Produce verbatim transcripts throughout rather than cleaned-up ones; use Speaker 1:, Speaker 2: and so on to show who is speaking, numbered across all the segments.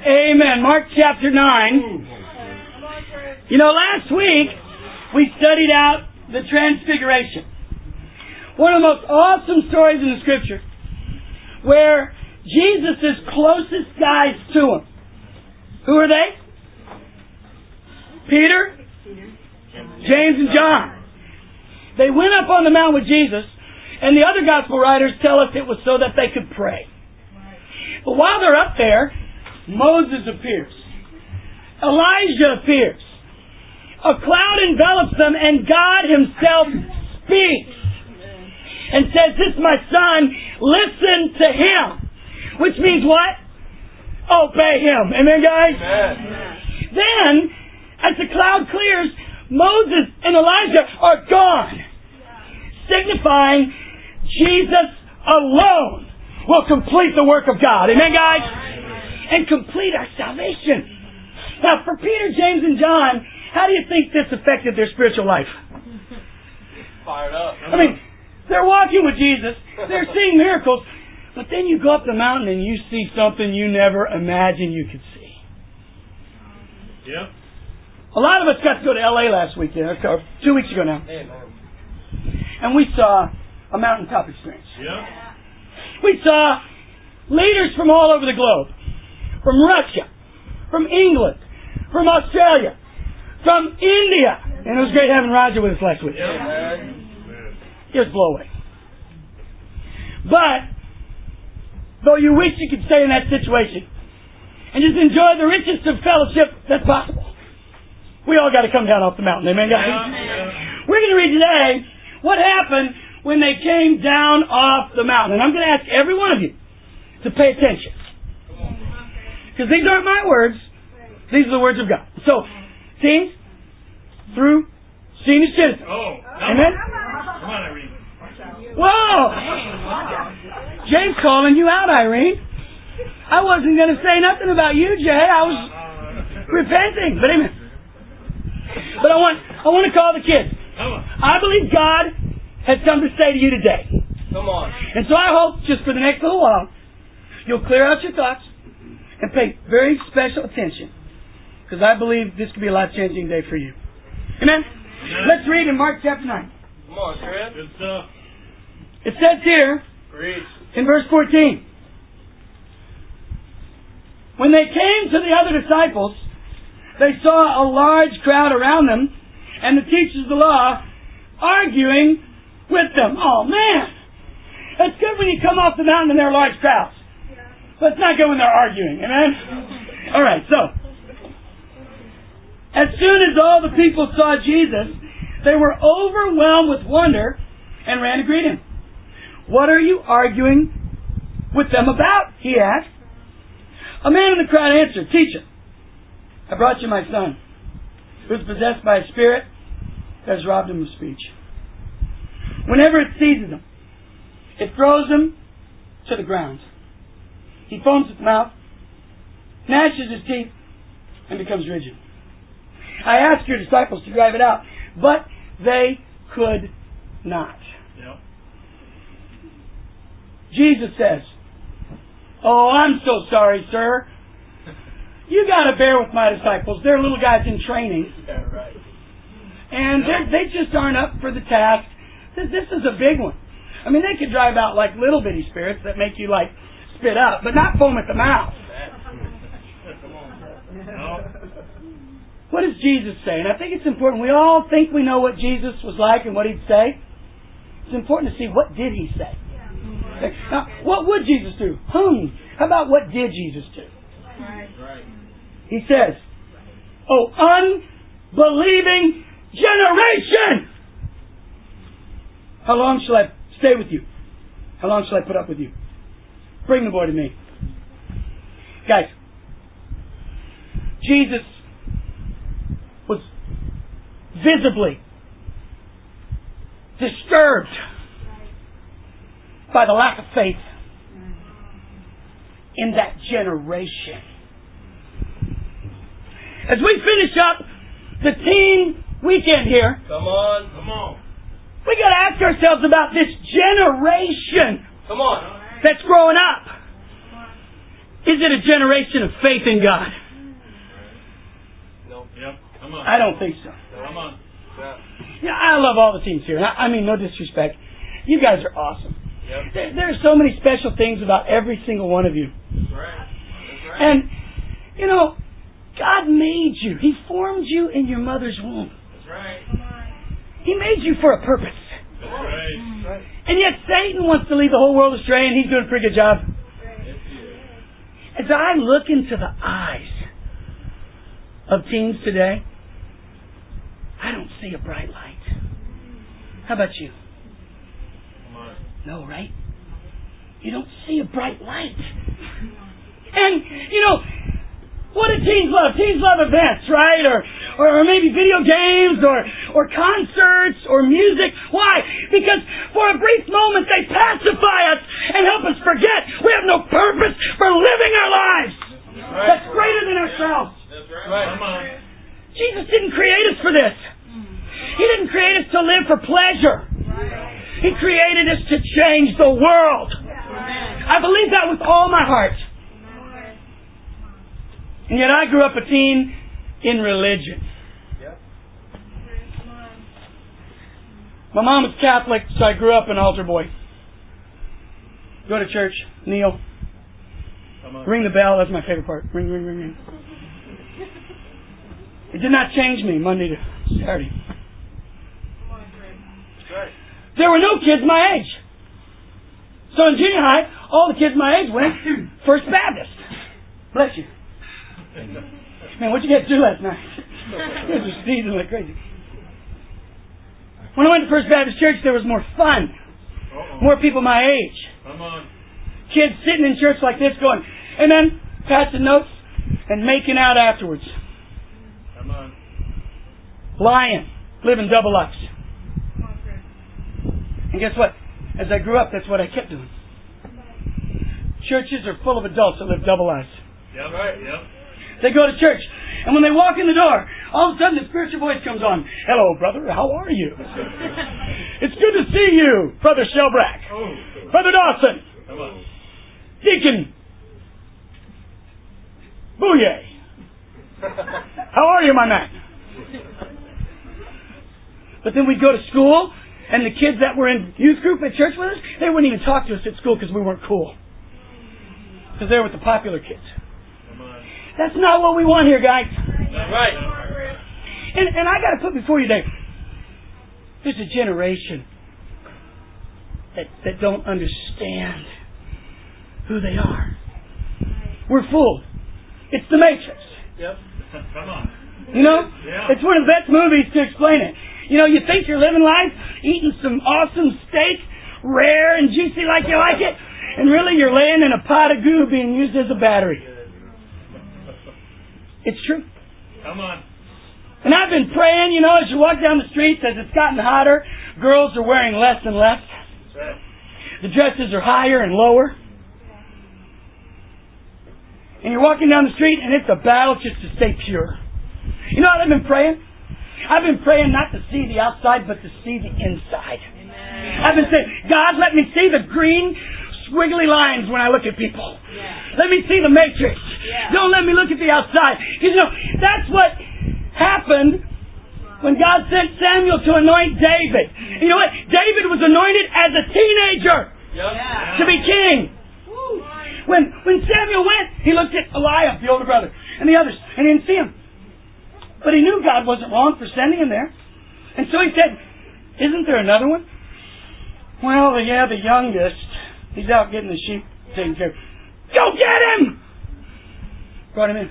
Speaker 1: Amen. Mark chapter nine. You know, last week we studied out the Transfiguration. One of the most awesome stories in the Scripture, where Jesus' closest guys to Him. Who are they? Peter, James, and John. They went up on the mount with Jesus, and the other gospel writers tell us it was so that they could pray. But while they're up there, Moses appears. Elijah appears. A cloud envelops them, and God Himself speaks and says, "This is my Son, listen to Him." Which means what? Obey Him. Amen, guys?
Speaker 2: Amen.
Speaker 1: Then, as the cloud clears, Moses and Elijah are gone, signifying Jesus alone will complete the work of God. Amen, guys? And complete our salvation. Now, for Peter, James, and John, how do you think this affected their spiritual life?
Speaker 2: Fired up.
Speaker 1: I mean, they're walking with Jesus, they're seeing miracles, but then you go up the mountain and you see something you never imagined you could see.
Speaker 2: Yep.
Speaker 1: A lot of us got to go to L A last weekend, or two weeks ago now.
Speaker 2: Amen.
Speaker 1: And we saw a mountaintop experience.
Speaker 2: Yep.
Speaker 1: We saw leaders from all over the globe. From Russia, from England, from Australia, from India. And it was great having Roger with us last week.
Speaker 2: Yep.
Speaker 1: It was blow away. But, though you wish you could stay in that situation and just enjoy the richest of fellowship that's possible, we all got to come down off the mountain. Amen, guys?
Speaker 2: Yeah.
Speaker 1: We're going to read today what happened when they came down off the mountain. And I'm going to ask every one of you to pay attention. Because these aren't my words. These are the words of God. So, teens, through senior citizens.
Speaker 2: Oh,
Speaker 1: amen?
Speaker 2: Come on, Irene.
Speaker 1: Whoa! Jay's calling you out, Irene. I wasn't going to say nothing about you, Jay. I was repenting. But amen. But I want I want to call the kids. I believe God has something to say to you today.
Speaker 2: Come on.
Speaker 1: And so I hope, just for the next little while, you'll clear out your thoughts and pay very special attention, because I believe this could be a life-changing day for you. Amen?
Speaker 2: Amen.
Speaker 1: Let's read in Mark chapter nine.
Speaker 2: Come on, Chris. Good stuff.
Speaker 1: It says here,
Speaker 2: Preach.
Speaker 1: in verse fourteen, when they came to the other disciples, they saw a large crowd around them, and the teachers of the law arguing with them. Oh, man! It's good when you come off the mountain and there are large crowds. But it's not good when they're arguing. Amen? All right, so, as soon as all the people saw Jesus, they were overwhelmed with wonder and ran to greet Him. "What are you arguing with them about?" He asked. A man in the crowd answered, "Teacher, I brought you my son, who is possessed by a spirit that has robbed him of speech. Whenever it seizes him, it throws him to the ground. He foams at the mouth, gnashes his teeth, and becomes rigid. I asked your disciples to drive it out, but they could not."
Speaker 2: Yep.
Speaker 1: Jesus says, "Oh, I'm so sorry, sir. You got to bear with my disciples. They're little guys in training.
Speaker 2: Yeah, right.
Speaker 1: And they're, they just aren't up for the task. This, this is a big one. I mean, they could drive out like little bitty spirits that make you like spit up, but not foam at the mouth." What does Jesus say? And I think it's important. We all think we know what Jesus was like and what He'd say. It's important to see, what did He say? Now, what would Jesus do? Hmm. How about what did Jesus do?
Speaker 2: Right.
Speaker 1: He says, "Oh, unbelieving generation! How long shall I stay with you? How long shall I put up with you? Bring the boy to me." Guys, Jesus was visibly disturbed by the lack of faith in that generation. As we finish up the teen weekend here,
Speaker 2: Come on. Come on.
Speaker 1: we got to ask ourselves about this generation
Speaker 2: Come on.
Speaker 1: that's growing up. Is it a generation of faith in God?
Speaker 2: No. Yep. Come on.
Speaker 1: I don't think so.
Speaker 2: Come on. Yeah.
Speaker 1: Yeah, I love all the teams here. I, I mean, no disrespect. You guys are awesome.
Speaker 2: Yep.
Speaker 1: There, there are so many special things about every single one of you.
Speaker 2: That's right. That's right.
Speaker 1: And, you know, God made you. He formed you in your mother's womb.
Speaker 2: That's right.
Speaker 1: He made you for a purpose.
Speaker 2: That's right. That's right.
Speaker 1: And yet Satan wants to lead the whole world astray, and he's doing a pretty good job.
Speaker 2: Yes, he is.
Speaker 1: As I look into the eyes of teens today, I don't see a bright light. How about you?
Speaker 2: Come on.
Speaker 1: No, right? You don't see a bright light. And, you know, what do teens love? Teens love events, right? Or, or, or maybe video games, or, or concerts, or music. Why? Because for a brief moment they pacify us and help us forget we have no purpose for living our lives.
Speaker 2: Right.
Speaker 1: That's greater than ourselves.
Speaker 2: That's right. Come on.
Speaker 1: Jesus didn't create us for this. He didn't create us to live for pleasure. He created us to change the world. I believe that with all my heart. And yet I grew up a teen in religion. My mom was Catholic, so I grew up an altar boy. Go to church, kneel, ring the bell. That's my favorite part. Ring, ring, ring, ring. It did not change me Monday to Saturday. There were no kids my age. So in junior high, all the kids my age went to First Baptist. Bless you. Man, what'd you get to do last night? You guys were sneezing like crazy. When I went to First Baptist Church, there was more fun. Uh-oh. More people my age.
Speaker 2: Come on.
Speaker 1: Kids sitting in church like this going, amen, passing notes, and making out afterwards.
Speaker 2: Come on.
Speaker 1: Lying, living double lives. And guess what? As I grew up, that's what I kept doing. Churches are full of adults that live double lives.
Speaker 2: Yep, right, yep.
Speaker 1: They go to church, and when they walk in the door, all of a sudden the spiritual voice comes on. Hello, brother, how are you? It's good to see you, Brother Shelbrack.
Speaker 2: Oh.
Speaker 1: Brother Dawson.
Speaker 2: Come on.
Speaker 1: Deacon Booyah. How are you, my man? But then we'd go to school, and the kids that were in youth group at church with us, they wouldn't even talk to us at school because we weren't cool. Because they were with the popular kids. That's not what we want here, guys.
Speaker 2: That's right.
Speaker 1: And, and I got to put before you today, there's a generation that, that don't understand who they are. We're fooled. It's the Matrix.
Speaker 2: Yep. Come on.
Speaker 1: You know?
Speaker 2: Yeah.
Speaker 1: It's one of the best movies to explain it. You know, you think you're living life, eating some awesome steak, rare and juicy like you like it, and really you're laying in a pot of goo being used as a battery. It's true.
Speaker 2: Come on.
Speaker 1: And I've been praying, you know, as you walk down the streets, as it's gotten hotter, girls are wearing less and less.
Speaker 2: That's right.
Speaker 1: The dresses are higher and lower. And you're walking down the street, and it's a battle just to stay pure. You know what I've been praying? I've been praying not to see the outside, but to see the inside. Amen. I've been saying, God, let me see the green squiggly lines when I look at people. Yeah. Let me see the matrix. Yeah. Don't let me look at the outside. Because, you know, that's what happened when God sent Samuel to anoint David. You know what? David was anointed as a teenager yeah. to be king. Woo. When when Samuel went, he looked at Eliab, the older brother, and the others, and he didn't see him. But he knew God wasn't wrong for sending him there. And so he said, isn't there another one? Well, yeah, the youngest. He's out getting the sheep taken care of. Go get him! Brought him in.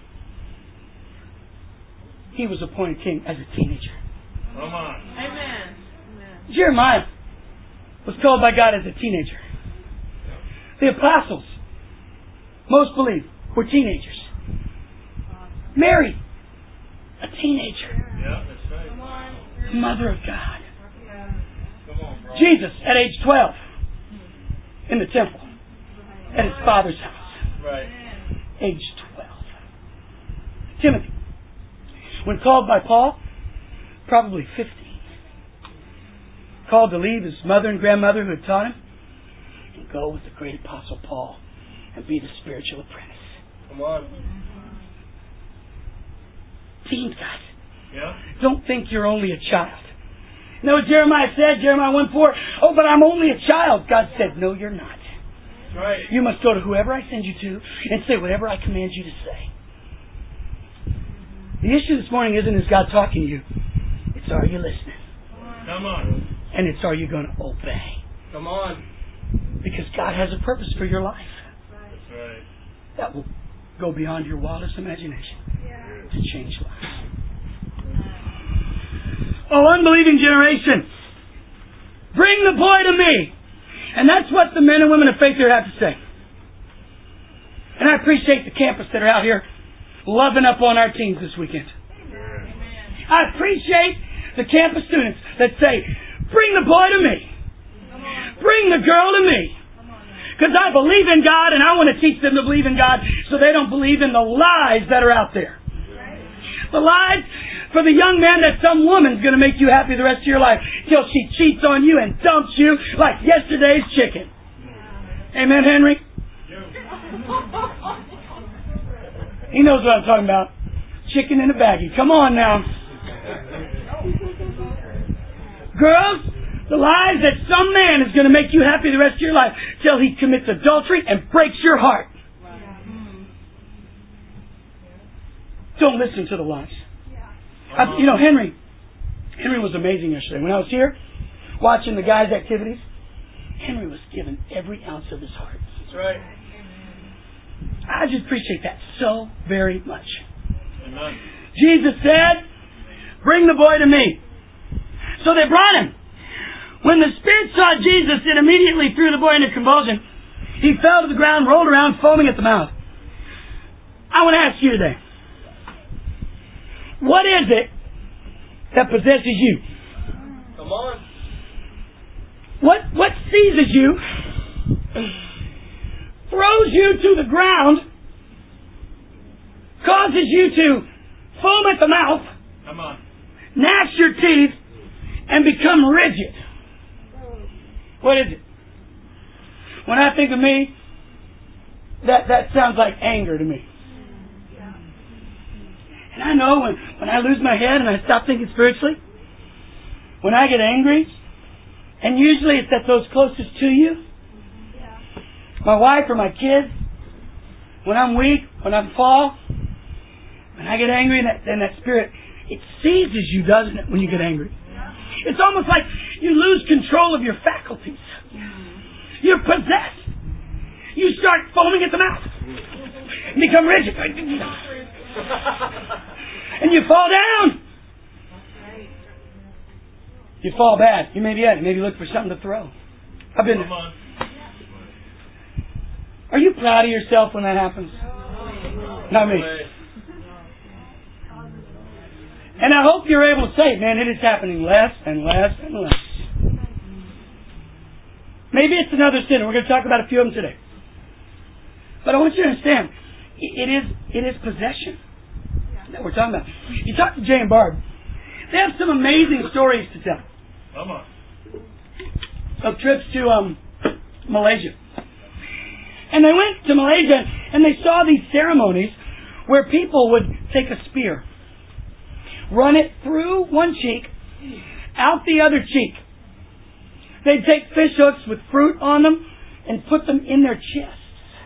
Speaker 1: He was appointed king as a teenager.
Speaker 2: Come on.
Speaker 3: Amen.
Speaker 1: Jeremiah was called by God as a teenager. The apostles, most believe, were teenagers. Mary, a teenager.
Speaker 2: Yeah, that's right.
Speaker 1: Mother of God.
Speaker 2: Come on, bro.
Speaker 1: Jesus at age twelve. In the temple. At his father's house.
Speaker 2: Right.
Speaker 1: Age twelve. Timothy. When called by Paul, probably fifteen. Called to leave his mother and grandmother who had taught him and go with the great apostle Paul and be the spiritual apprentice.
Speaker 2: Come on.
Speaker 1: Teens, guys.
Speaker 2: Yeah.
Speaker 1: Don't think you're only a child. You know what Jeremiah said? Jeremiah one four. Oh, but I'm only a child. God said, no, you're not.
Speaker 2: That's right.
Speaker 1: You must go to whoever I send you to and say whatever I command you to say. The issue this morning isn't is God talking to you. It's are you listening?
Speaker 2: Come on.
Speaker 1: And it's are you going to obey?
Speaker 2: Come on.
Speaker 1: Because God has a purpose for your life.
Speaker 2: That's right.
Speaker 1: That will go beyond your wildest imagination to change lives. Oh, unbelieving generation, bring the boy to me. And that's what the men and women of faith here have to say. And I appreciate the campus that are out here loving up on our teens this weekend. I appreciate the campus students that say, bring the boy to me. Bring the girl to me. Because I believe in God and I want to teach them to believe in God so they don't believe in the lies that are out there. The lies for the young man that some woman's going to make you happy the rest of your life till she cheats on you and dumps you like yesterday's chicken. Amen, Henry? He knows what I'm talking about. Chicken in a baggie. Come on now. Girls, the lies that some man is going to make you happy the rest of your life till he commits adultery and breaks your heart. Don't listen to the lies. I, you know, Henry, Henry was amazing yesterday. When I was here watching the guys' activities, Henry was given every ounce of his heart.
Speaker 2: That's right.
Speaker 1: I just appreciate that so very much.
Speaker 2: Amen.
Speaker 1: Jesus said, bring the boy to me. So they brought him. When the Spirit saw Jesus, it immediately threw the boy into convulsion. He fell to the ground, rolled around, foaming at the mouth. I want to ask you today, what is it that possesses you?
Speaker 2: Come on.
Speaker 1: What what seizes you, throws you to the ground, causes you to foam at the mouth,
Speaker 2: Come on.
Speaker 1: gnash your teeth, and become rigid? What is it? When I think of me, that, that sounds like anger to me. And I know when, when I lose my head and I stop thinking spiritually, when I get angry, and usually it's at those closest to you, my wife or my kids, when I'm weak, when I fall, when I get angry, and that, and that spirit, it seizes you, doesn't it, when you get angry? It's almost like you lose control of your faculties. You're possessed. You start foaming at the mouth. And become rigid. And you fall down. You fall bad. You may be at it. Maybe look for something to throw. I've been there. Are you proud of yourself when that happens? Not me. And I hope you're able to say, man, it is happening less and less and less. Maybe it's another sin. We're going to talk about a few of them today. But I want you to understand, it is it is possession that we're talking about. You talk to Jay and Barb. They have some amazing stories to tell.
Speaker 2: Come on.
Speaker 1: Of trips to um, Malaysia. And they went to Malaysia and they saw these ceremonies where people would take a spear, run it through one cheek, out the other cheek. They'd take fish hooks with fruit on them and put them in their chests.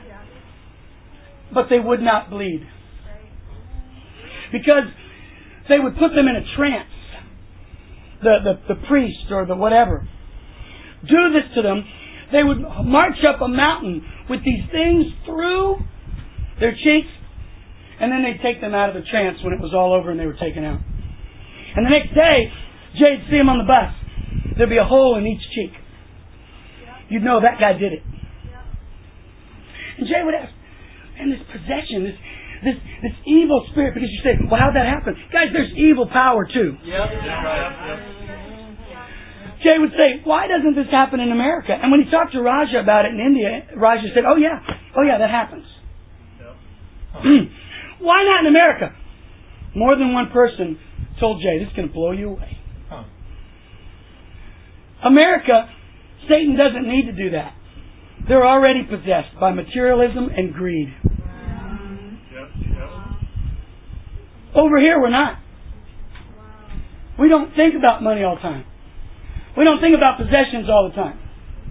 Speaker 1: But they would not bleed. Because they would put them in a trance. The, the, the priest or the whatever. Do this to them. They would march up a mountain with these things through their cheeks. And then they'd take them out of the trance when it was all over and they were taken out. And the next day, Jay'd see them on the bus. There'd be a hole in each cheek. You'd know that guy did it. And Jay would ask, man, this possession, this this this evil spirit, because you say, well, how'd that happen? Guys, there's evil power too.
Speaker 2: Yep. Yeah, right.
Speaker 1: Jay would say, why doesn't this happen in America? And when he talked to Raja about it in India, Raja said, oh yeah, oh yeah, that happens.
Speaker 2: Yep.
Speaker 1: Why not in America? More than one person told Jay, this is going to blow you away. America, Satan doesn't need to do that. They're already possessed by materialism and greed.
Speaker 2: Yep. Yep.
Speaker 1: Over here, we're not. We don't think about money all the time. We don't think about possessions all the time.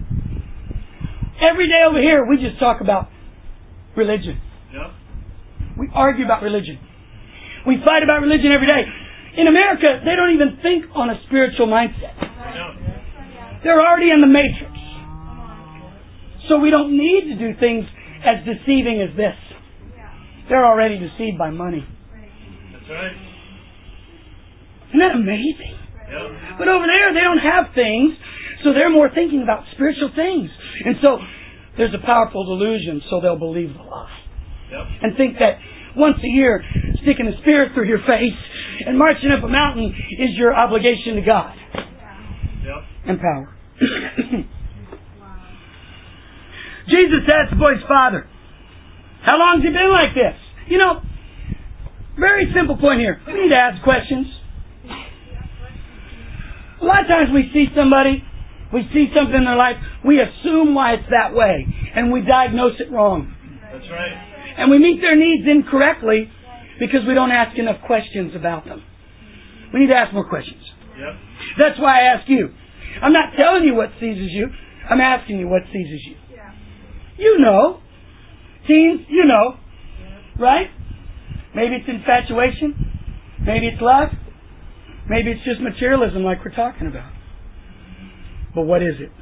Speaker 1: Every day over here, we just talk about religion.
Speaker 2: Yep.
Speaker 1: We argue about religion. We fight about religion every day. In America, they don't even think on a spiritual mindset.
Speaker 2: No.
Speaker 1: They're already in the matrix. So we don't need to do things as deceiving as this. They're already deceived by money.
Speaker 2: That's right.
Speaker 1: Isn't that amazing?
Speaker 2: Yep.
Speaker 1: But over there, they don't have things, so they're more thinking about spiritual things. And so there's a powerful delusion, so they'll believe the lie.
Speaker 2: Yep.
Speaker 1: And think that once a year, sticking a spear through your face and marching up a mountain is your obligation to God.
Speaker 2: Yep.
Speaker 1: And power. Jesus asked the boy's father, how long has he been like this? You know, very simple point here. We need to ask questions. A lot of times we see somebody, we see something in their life, we assume why it's that way, and we diagnose it wrong.
Speaker 2: That's right.
Speaker 1: And we meet their needs incorrectly because we don't ask enough questions about them. We need to ask more questions.
Speaker 2: Yep.
Speaker 1: That's why I ask you. I'm not telling you what seizes you. I'm asking you what seizes you. You know. Teens, you know. Right? Maybe it's infatuation. Maybe it's lust. Maybe it's just materialism like we're talking about. But what is it?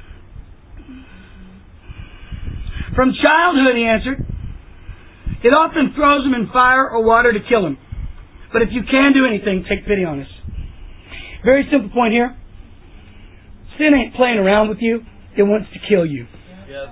Speaker 1: From childhood, he answered, it often throws him in fire or water to kill him. But if you can do anything, take pity on us. Very simple point here. Sin ain't playing around with you. It wants to kill you.
Speaker 2: Yep.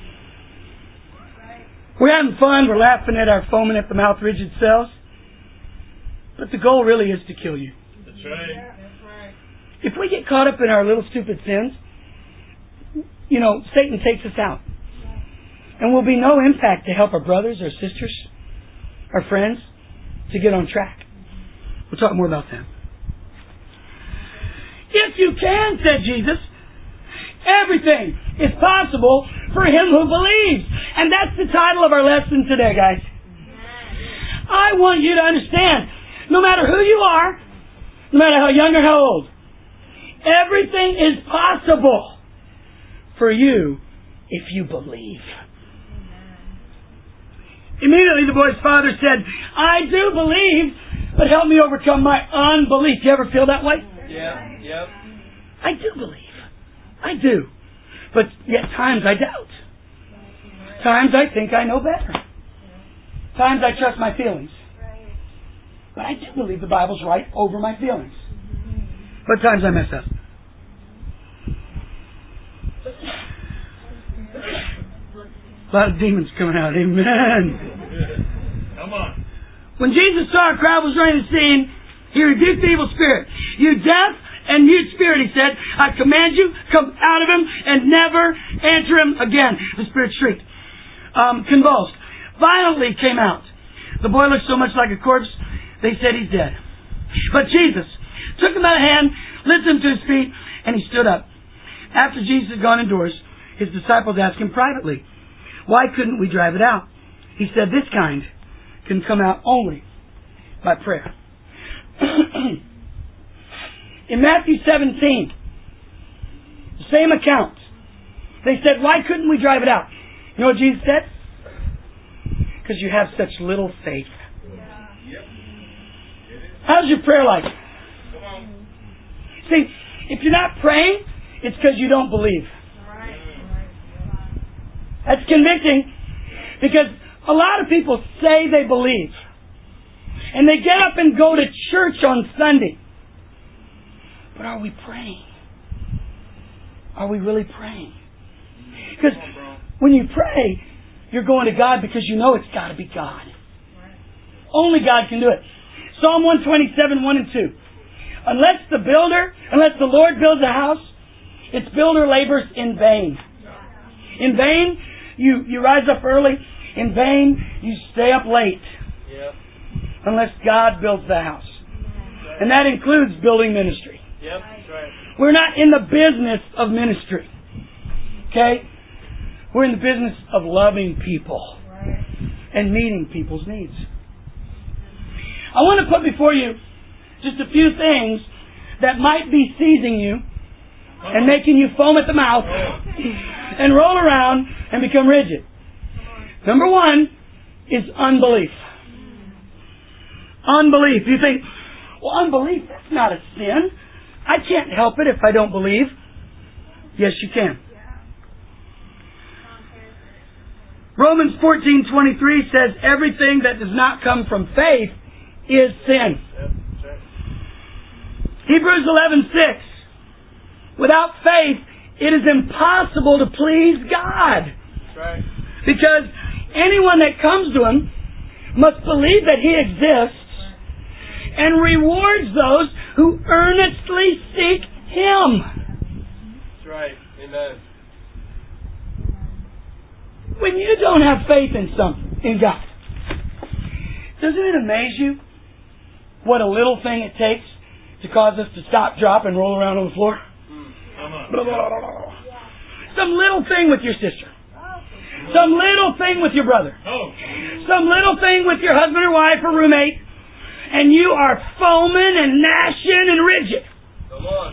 Speaker 1: We're having fun. We're laughing at our foaming at the mouth rigid selves. But the goal really is to kill you.
Speaker 2: That's right.
Speaker 1: If we get caught up in our little stupid sins, you know, Satan takes us out. And will be no impact to help our brothers, our sisters, our friends to get on track. We'll talk more about that. If you can, said Jesus, everything is possible for him who believes. And that's the title of our lesson today, guys. I want you to understand, no matter who you are, no matter how young or how old, everything is possible for you if you believe. Immediately the boy's father said, I do believe, but help me overcome my unbelief. Do you ever feel that way?
Speaker 2: Yeah. Yep.
Speaker 1: I do believe. I do. But yet times I doubt. Times I think I know better. Times I trust my feelings. But I do believe the Bible's right over my feelings. But times I mess up. A lot of demons coming out. Amen.
Speaker 2: Come on.
Speaker 1: When Jesus saw a crowd was running the scene, he rebuked the evil spirit. You deaf and mute spirit, he said, I command you, come out of him and never enter him again. The spirit shrieked, um, convulsed, violently came out. The boy looked so much like a corpse, they said he's dead. But Jesus took him by the hand, lifted him to his feet, and he stood up. After Jesus had gone indoors, his disciples asked him privately, why couldn't we drive it out? He said, this kind can come out only by prayer. In Matthew seventeen, the same account, they said, why couldn't we drive it out? You know what Jesus said? Because you have such little faith. How's your prayer life? See, if you're not praying, it's because you don't believe. That's convicting, because a lot of people say they believe. And they get up and go to church on Sunday. But are we praying? Are we really praying? Because when you pray, you're going to God because you know it's got to be God. Only God can do it. Psalm one twenty-seven, one and two. Unless the builder, unless the Lord builds a house, its builder labors in vain. In vain, you, you rise up early. In vain, you stay up late.
Speaker 2: Yep.
Speaker 1: Unless God builds the house. And that includes building ministry.
Speaker 2: Yep, that's right.
Speaker 1: We're not in the business of ministry. Okay? We're in the business of loving people and meeting people's needs. I want to put before you just a few things that might be seizing you and making you foam at the mouth and roll around and become rigid. Number one is unbelief. Unbelief. You think, well, unbelief, that's not a sin. I can't help it if I don't believe. Yes, you can. Romans fourteen twenty-three says everything that does not come from faith is sin. Hebrews eleven six. Without faith, it is impossible to please God.
Speaker 2: That's right.
Speaker 1: Because anyone that comes to Him must believe that He exists and rewards those who earnestly seek Him.
Speaker 2: That's right. Amen.
Speaker 1: When you don't have faith in something, in God, doesn't it amaze you what a little thing it takes to cause us to stop, drop, and roll around on the floor?
Speaker 2: Mm. Come on.
Speaker 1: Blah, blah, blah, blah. Some little thing with your sister. Some little thing with your brother.
Speaker 2: Oh.
Speaker 1: Some little thing with your husband or wife or roommate. And you are foaming and gnashing and rigid.
Speaker 2: Come on.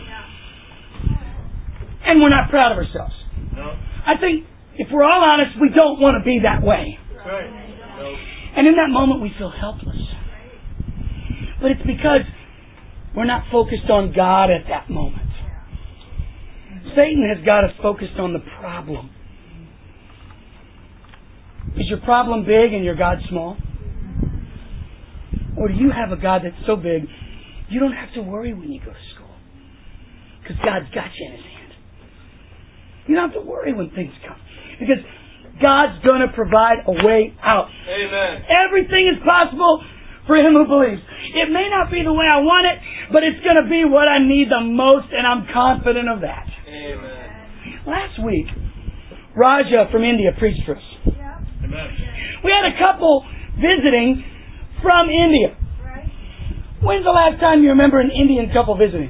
Speaker 1: And we're not proud of ourselves.
Speaker 2: No.
Speaker 1: I think, if we're all honest, we don't want to be that way.
Speaker 2: That's right. No.
Speaker 1: And in that moment, we feel helpless. But it's because we're not focused on God at that moment. Satan has got us focused on the problem. Is your problem big and your God small? Or do you have a God that's so big, you don't have to worry when you go to school? Because God's got you in His hand. You don't have to worry when things come. Because God's going to provide a way out.
Speaker 2: Amen.
Speaker 1: Everything is possible for him who believes. It may not be the way I want it, but it's going to be what I need the most, and I'm confident of that.
Speaker 2: Amen.
Speaker 1: Last week, Raja from India preached for us.
Speaker 2: Amen.
Speaker 1: We had a couple visiting from India. When's the last time you remember an Indian couple visiting?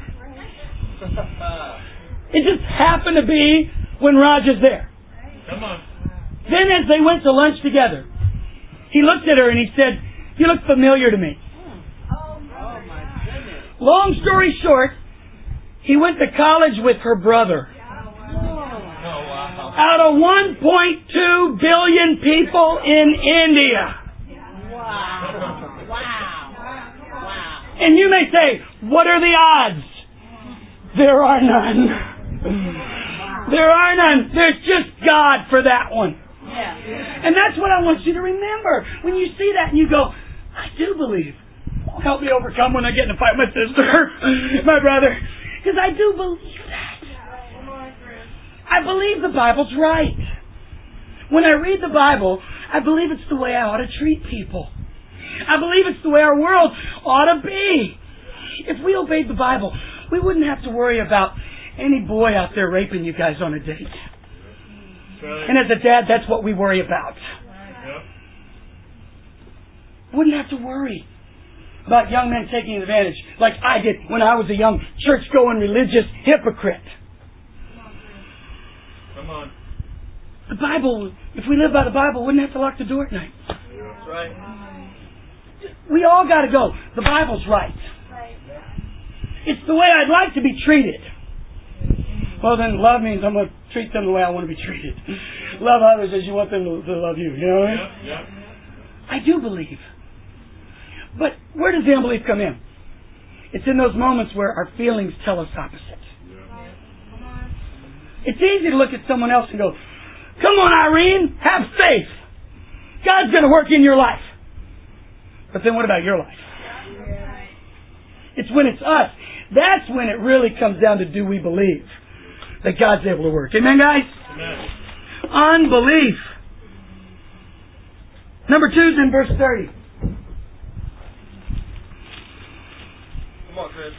Speaker 1: It just happened to be when Raja's there.
Speaker 2: Come on.
Speaker 1: Then as they went to lunch together, he looked at her and he said, "You look familiar to me."
Speaker 2: Oh my goodness.
Speaker 1: Long story short, he went to college with her brother.
Speaker 2: Oh wow.
Speaker 1: Out of one point two billion people in India.
Speaker 3: Wow. Wow. Wow.
Speaker 1: And you may say, what are the odds? There are none. There are none. There's just God for that one.
Speaker 3: Yeah.
Speaker 1: And that's what I want you to remember. When you see that and you go, I do believe. Help me overcome when I get in a fight with my sister, my brother. Because I do believe that. I believe the Bible's right. When I read the Bible, I believe it's the way I ought to treat people. I believe it's the way our world ought to be. If we obeyed the Bible, we wouldn't have to worry about any boy out there raping you guys on a date.
Speaker 2: Right.
Speaker 1: And as a dad, that's what we worry about.
Speaker 2: Yep.
Speaker 1: Wouldn't have to worry about young men taking advantage like I did when I was a young church-going religious hypocrite.
Speaker 2: Come on.
Speaker 1: The Bible, if we live by the Bible, wouldn't have to lock the door at night.
Speaker 2: That's right.
Speaker 1: We all got to go. The Bible's right. It's the way I'd like to be treated. Well, then love means I'm going to treat them the way I want to be treated. Love others as you want them to, to love you. You know what I mean?
Speaker 2: Yep, yep.
Speaker 1: I do believe. But where does the unbelief come in? It's in those moments where our feelings tell us opposite. It's easy to look at someone else and go, come on, Irene, have faith. God's going to work in your life. But then what about your life? It's when it's us. That's when it really comes down to do we believe that God's able to work. Amen, guys?
Speaker 2: Amen.
Speaker 1: Unbelief. Number two is in verse thirty.
Speaker 2: Come on, Chris.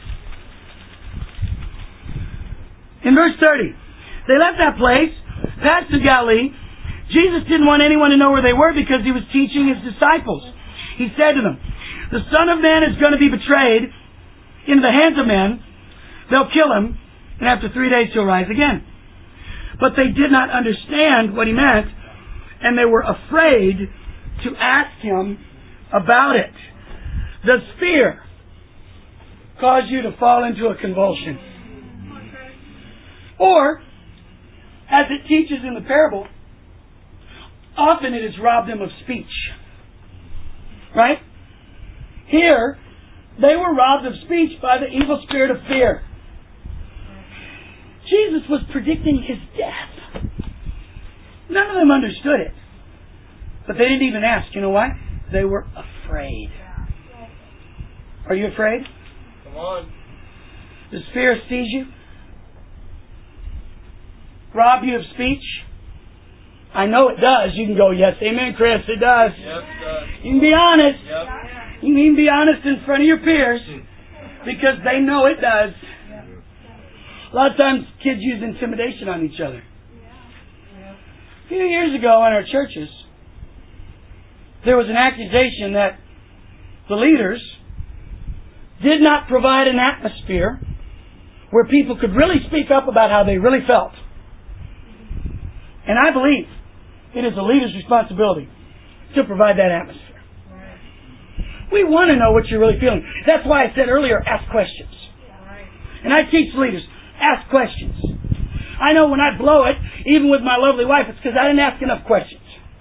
Speaker 1: In verse thirty, they left that place, passed through Galilee. Jesus didn't want anyone to know where they were because he was teaching his disciples. He said to them, the Son of Man is going to be betrayed into the hands of men. They'll kill him, and after three days he'll rise again. but they did not understand what he meant, and they were afraid to ask him about it. Does fear cause you to fall into a convulsion? Or, as it teaches in the parable, often it has robbed them of speech. Right? Here, they were robbed of speech by the evil spirit of fear. Jesus was predicting his death. None of them understood it. But they didn't even ask. You know why? They were afraid. Are you afraid?
Speaker 2: Come on.
Speaker 1: Does fear seize you? Rob you of speech? I know it does. You can go, yes, amen, Chris, it does.
Speaker 2: Yep, it does.
Speaker 1: You can be honest.
Speaker 2: Yep.
Speaker 1: You can even be honest in front of your peers because they know it does. A lot of times kids use intimidation on each other. A few years ago in our churches, there was an accusation that the leaders did not provide an atmosphere where people could really speak up about how they really felt. And I believe it is a leader's responsibility to provide that atmosphere. We want to know what you're really feeling. That's why I said earlier, ask questions. And I teach leaders, ask questions. I know when I blow it, even with my lovely wife, it's because I didn't ask enough questions.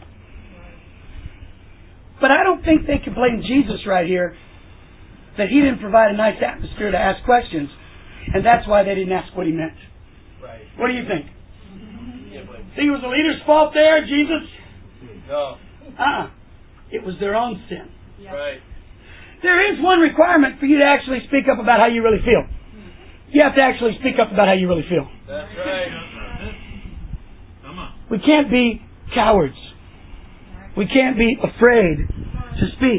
Speaker 1: But I don't think they can blame Jesus right here that he didn't provide a nice atmosphere to ask questions, and that's why they didn't ask what he meant.
Speaker 2: Right.
Speaker 1: What do you think?
Speaker 2: Yeah, but
Speaker 1: Think it was the leader's fault there, Jesus?
Speaker 2: no.
Speaker 1: Uh-uh. It was their own sin.
Speaker 2: Right.
Speaker 1: There is one requirement for you to actually speak up about how you really feel. You have to actually speak up about how you really feel.
Speaker 2: That's right.
Speaker 1: We can't be cowards. We can't be afraid to speak.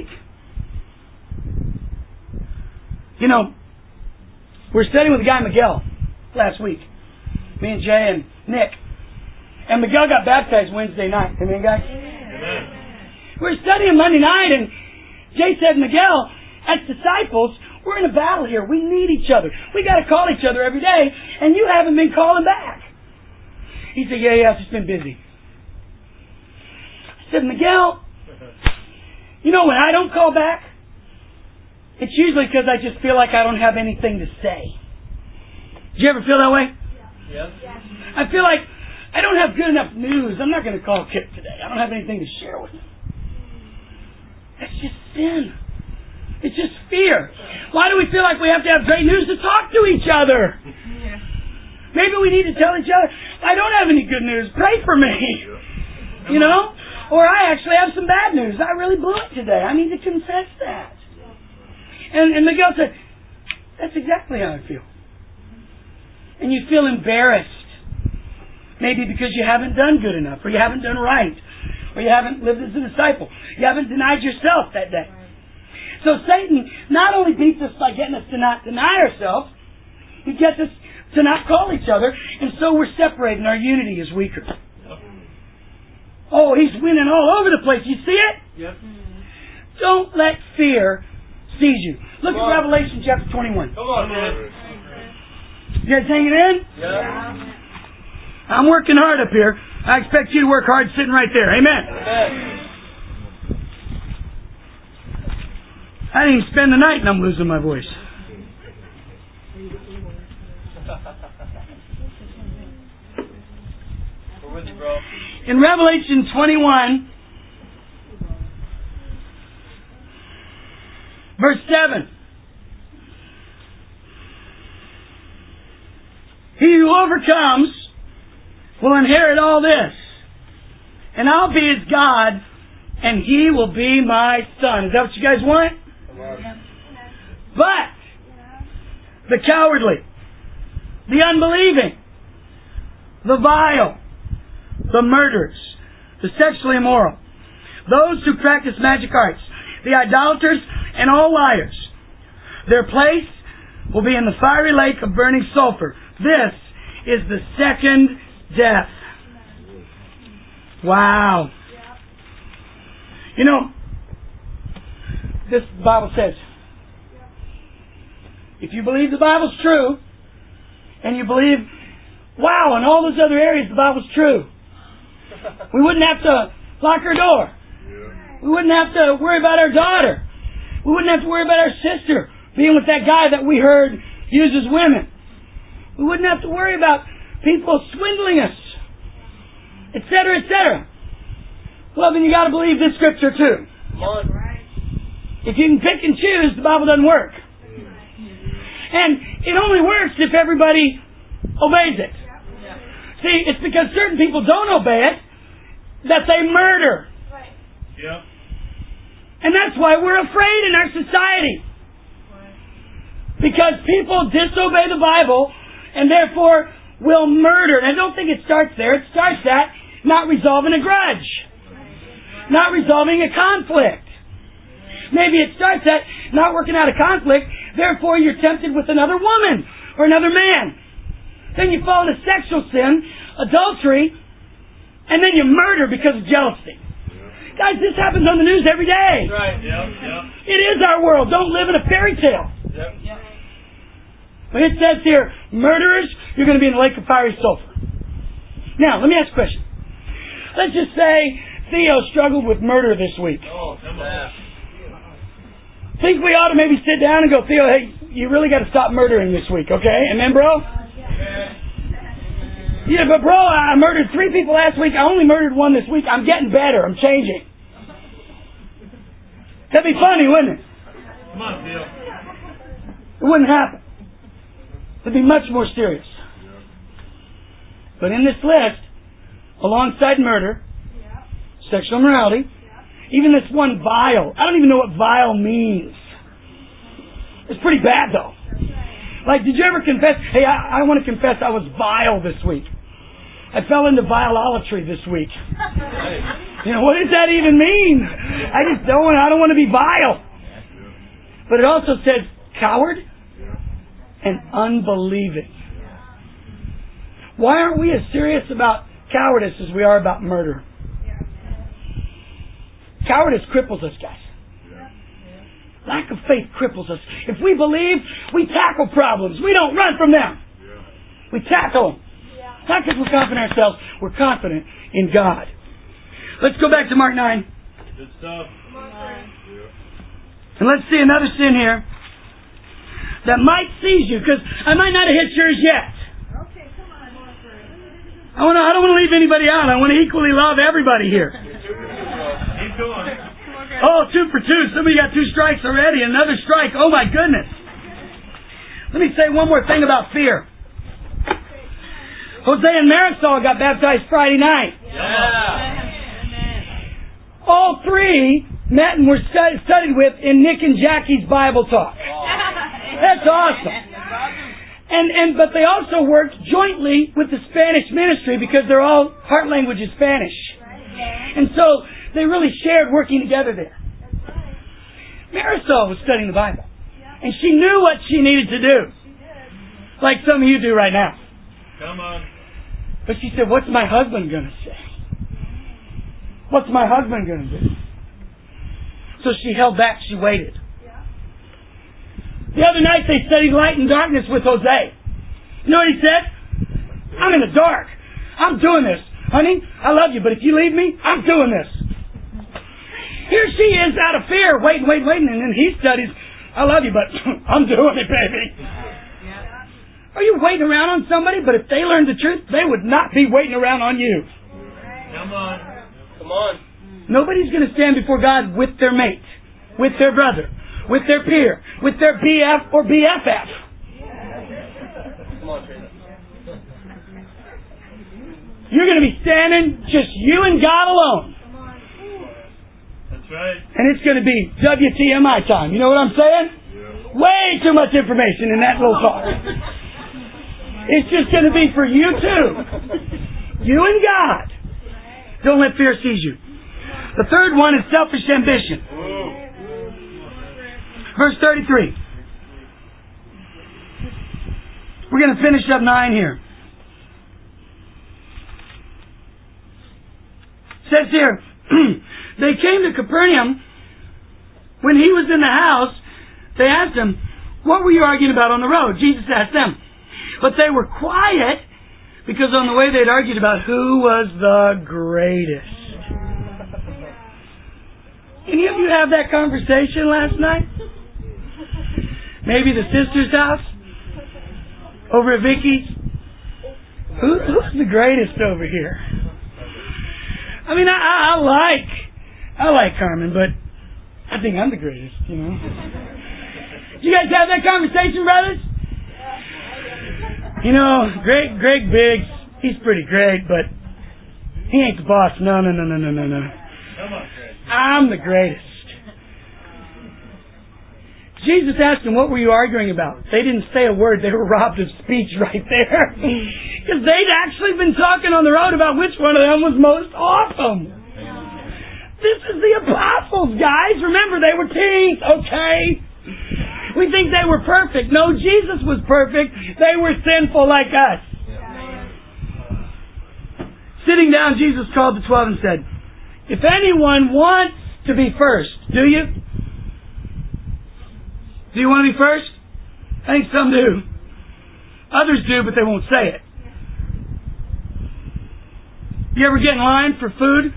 Speaker 1: You know, we were studying with a guy, Miguel, last week. Me and Jay and Nick. And Miguel got baptized Wednesday night. Amen, guys?
Speaker 2: Amen.
Speaker 1: We were studying Monday night, and Jay said, Miguel, as disciples, we're in a battle here. We need each other. We got to call each other every day, and you haven't been calling back. He said, yeah, yeah, I've just been busy. I said, Miguel, you know, when I don't call back, it's usually because I just feel like I don't have anything to say. Do you ever feel that way?
Speaker 2: Yes.
Speaker 1: I feel like I don't have good enough news. I'm not going to call Kip today. I don't have anything to share with him. That's just sin. It's just fear. Why do we feel like we have to have great news to talk to each other?
Speaker 3: Yeah.
Speaker 1: Maybe we need to tell each other, I don't have any good news. Pray for me. You know? Or I actually have some bad news. I really blew it today. I need to confess that. And, and Miguel said, that's exactly how I feel. And you feel embarrassed. Maybe because you haven't done good enough, or you haven't done right, or you haven't lived as a disciple. You haven't denied yourself that day. So Satan not only beats us by getting us to not deny ourselves, he gets us to not call each other, and so we're separated and our unity is weaker. Oh, he's winning all over the place. You see it?
Speaker 2: Yep.
Speaker 1: Don't let fear seize you. Look
Speaker 2: Come
Speaker 1: at
Speaker 2: on.
Speaker 1: Revelation chapter twenty-one.
Speaker 2: Come on, man.
Speaker 1: You guys hanging in?
Speaker 2: Yeah.
Speaker 1: I'm working hard up here. I expect you to work hard sitting right there. Amen.
Speaker 2: Amen.
Speaker 1: I didn't even spend the night and I'm losing my voice.
Speaker 2: We're with you, bro.
Speaker 1: In Revelation twenty-one, verse seven. He who overcomes will inherit all this, and I'll be his God, and he will be my son. Is that what you guys want?
Speaker 2: Come on.
Speaker 1: But the cowardly, the unbelieving, the vile, the murderers, the sexually immoral, those who practice magic arts, the idolaters, and all liars, their place will be in the fiery lake of burning sulfur. This is the second death. Wow. You know, this Bible says, if you believe the Bible's true, and you believe wow, in all those other areas the Bible's true. We wouldn't have to lock our door. We wouldn't have to worry about our daughter. We wouldn't have to worry about our sister being with that guy that we heard uses women. We wouldn't have to worry about people swindling us, et cetera, et cetera. Well, then you got to believe this scripture too. If you can pick and choose, the Bible doesn't work. And it only works if everybody obeys it. See, it's because certain people don't obey it that they murder.
Speaker 2: Yeah.
Speaker 1: And that's why we're afraid in our society. Because people disobey the Bible and therefore will murder. And I don't think it starts there. It starts at not resolving a grudge. Not resolving a conflict. Maybe it starts at not working out a conflict, therefore you're tempted with another woman or another man. Then you fall into sexual sin, adultery, and then you murder because of jealousy. Guys, this happens on the news every day.
Speaker 2: That's right. Yep, yep.
Speaker 1: It is our world. Don't live in a fairy tale.
Speaker 2: Yep.
Speaker 1: But it says here, murderers, you're going to be in the lake of fiery sulfur. Now, let me ask a question. Let's just say Theo struggled with murder this week.
Speaker 2: Oh, come on.
Speaker 1: Think we ought to maybe sit down and go, Theo, hey, you really got to stop murdering this week, okay? Amen, bro? Yeah, but bro, I murdered three people last week. I only murdered one this week. I'm getting better. I'm changing. That'd be funny, wouldn't it?
Speaker 2: Come on, Theo.
Speaker 1: It wouldn't happen. It'd be much more serious. But in this list, alongside murder, sexual immorality, even this one vile. I don't even know what vile means. It's pretty bad, though. Like, did you ever confess, hey, I, I want to confess I was vile this week. I fell into vileolatry this week. You know, what does that even mean? I just don't want, I don't want to be vile. But it also says coward and unbelieving. Why aren't we as serious about cowardice as we are about murder? Cowardice cripples us, guys. Lack of faith cripples us. If we believe, we tackle problems. We don't run from them. We tackle them. Not because we're confident in ourselves. We're confident in God. Let's go back to Mark nine.
Speaker 2: Good stuff.
Speaker 1: And let's see another sin here that might seize you, because I might not have hit yours yet. I want to. I don't want to leave anybody out. I want to equally love everybody here.
Speaker 2: Keep going.
Speaker 1: Oh, two for two. Somebody got two strikes already. Another strike. Oh my goodness. Let me say one more thing about fear. Jose and Marisol got baptized Friday night.
Speaker 2: Yeah.
Speaker 1: All three met and were stud- studied with in Nick and Jackie's Bible Talk. That's awesome. And and but they also worked jointly with the Spanish ministry because they're all heart language is Spanish. And so they really shared working together there. Marisol was studying the Bible. And she knew what she needed to do. Like some of you do right now.
Speaker 2: Come on.
Speaker 1: But she said, what's my husband going to say? What's my husband going to do? So she held back. She waited. The other night they studied light and darkness with Jose. You know what he said? I'm in the dark. I'm doing this. Honey, I love you, but if you leave me, I'm doing this. Here she is out of fear, waiting, waiting, waiting, and then he studies, I love you, but I'm doing it, baby. Are you waiting around on somebody? But if they learned the truth, they would not be waiting around on you.
Speaker 2: Come on. Come on.
Speaker 1: Nobody's going to stand before God with their mate, with their brother, with their peer, with their B F or B F F.
Speaker 2: Come on, Trina.
Speaker 1: You're going to be standing just you and God alone.
Speaker 2: That's right.
Speaker 1: And it's going to be W T M I time. You know what I'm saying? Yeah. Way too much information in that little talk. It's just going to be for you two. You and God. Don't let fear seize you. The third one is selfish ambition. Verse thirty-three. We're going to finish up nine here. It says here, they came to Capernaum. When he was in the house, they asked him, what were you arguing about on the road? Jesus asked them. But they were quiet Because on the way they'd argued about who was the greatest. Any of you have that conversation last night? Maybe the sister's house? Over at Vicky's? Who, who's the greatest over here? I mean, I, I, I like, I like Carmen, but I think I'm the greatest, you know. You guys have that conversation, brothers? You know, Greg, Greg Biggs, he's pretty great, but he ain't the boss. No, no, no, no, no, no, no.
Speaker 2: Come on, Greg.
Speaker 1: I'm the greatest. Jesus asked them, what were you arguing about? They didn't say a word. They were robbed of speech right there. Because they'd actually been talking on the road about which one of them was most awesome. This is the apostles, guys. Remember, they were teens, okay? We think they were perfect. No, Jesus was perfect. They were sinful like us. Sitting down, Jesus called the twelve and said, if anyone wants to be first, do you? Do you want to be first? I think some do. Others do, but they won't say it. You ever get in line for food?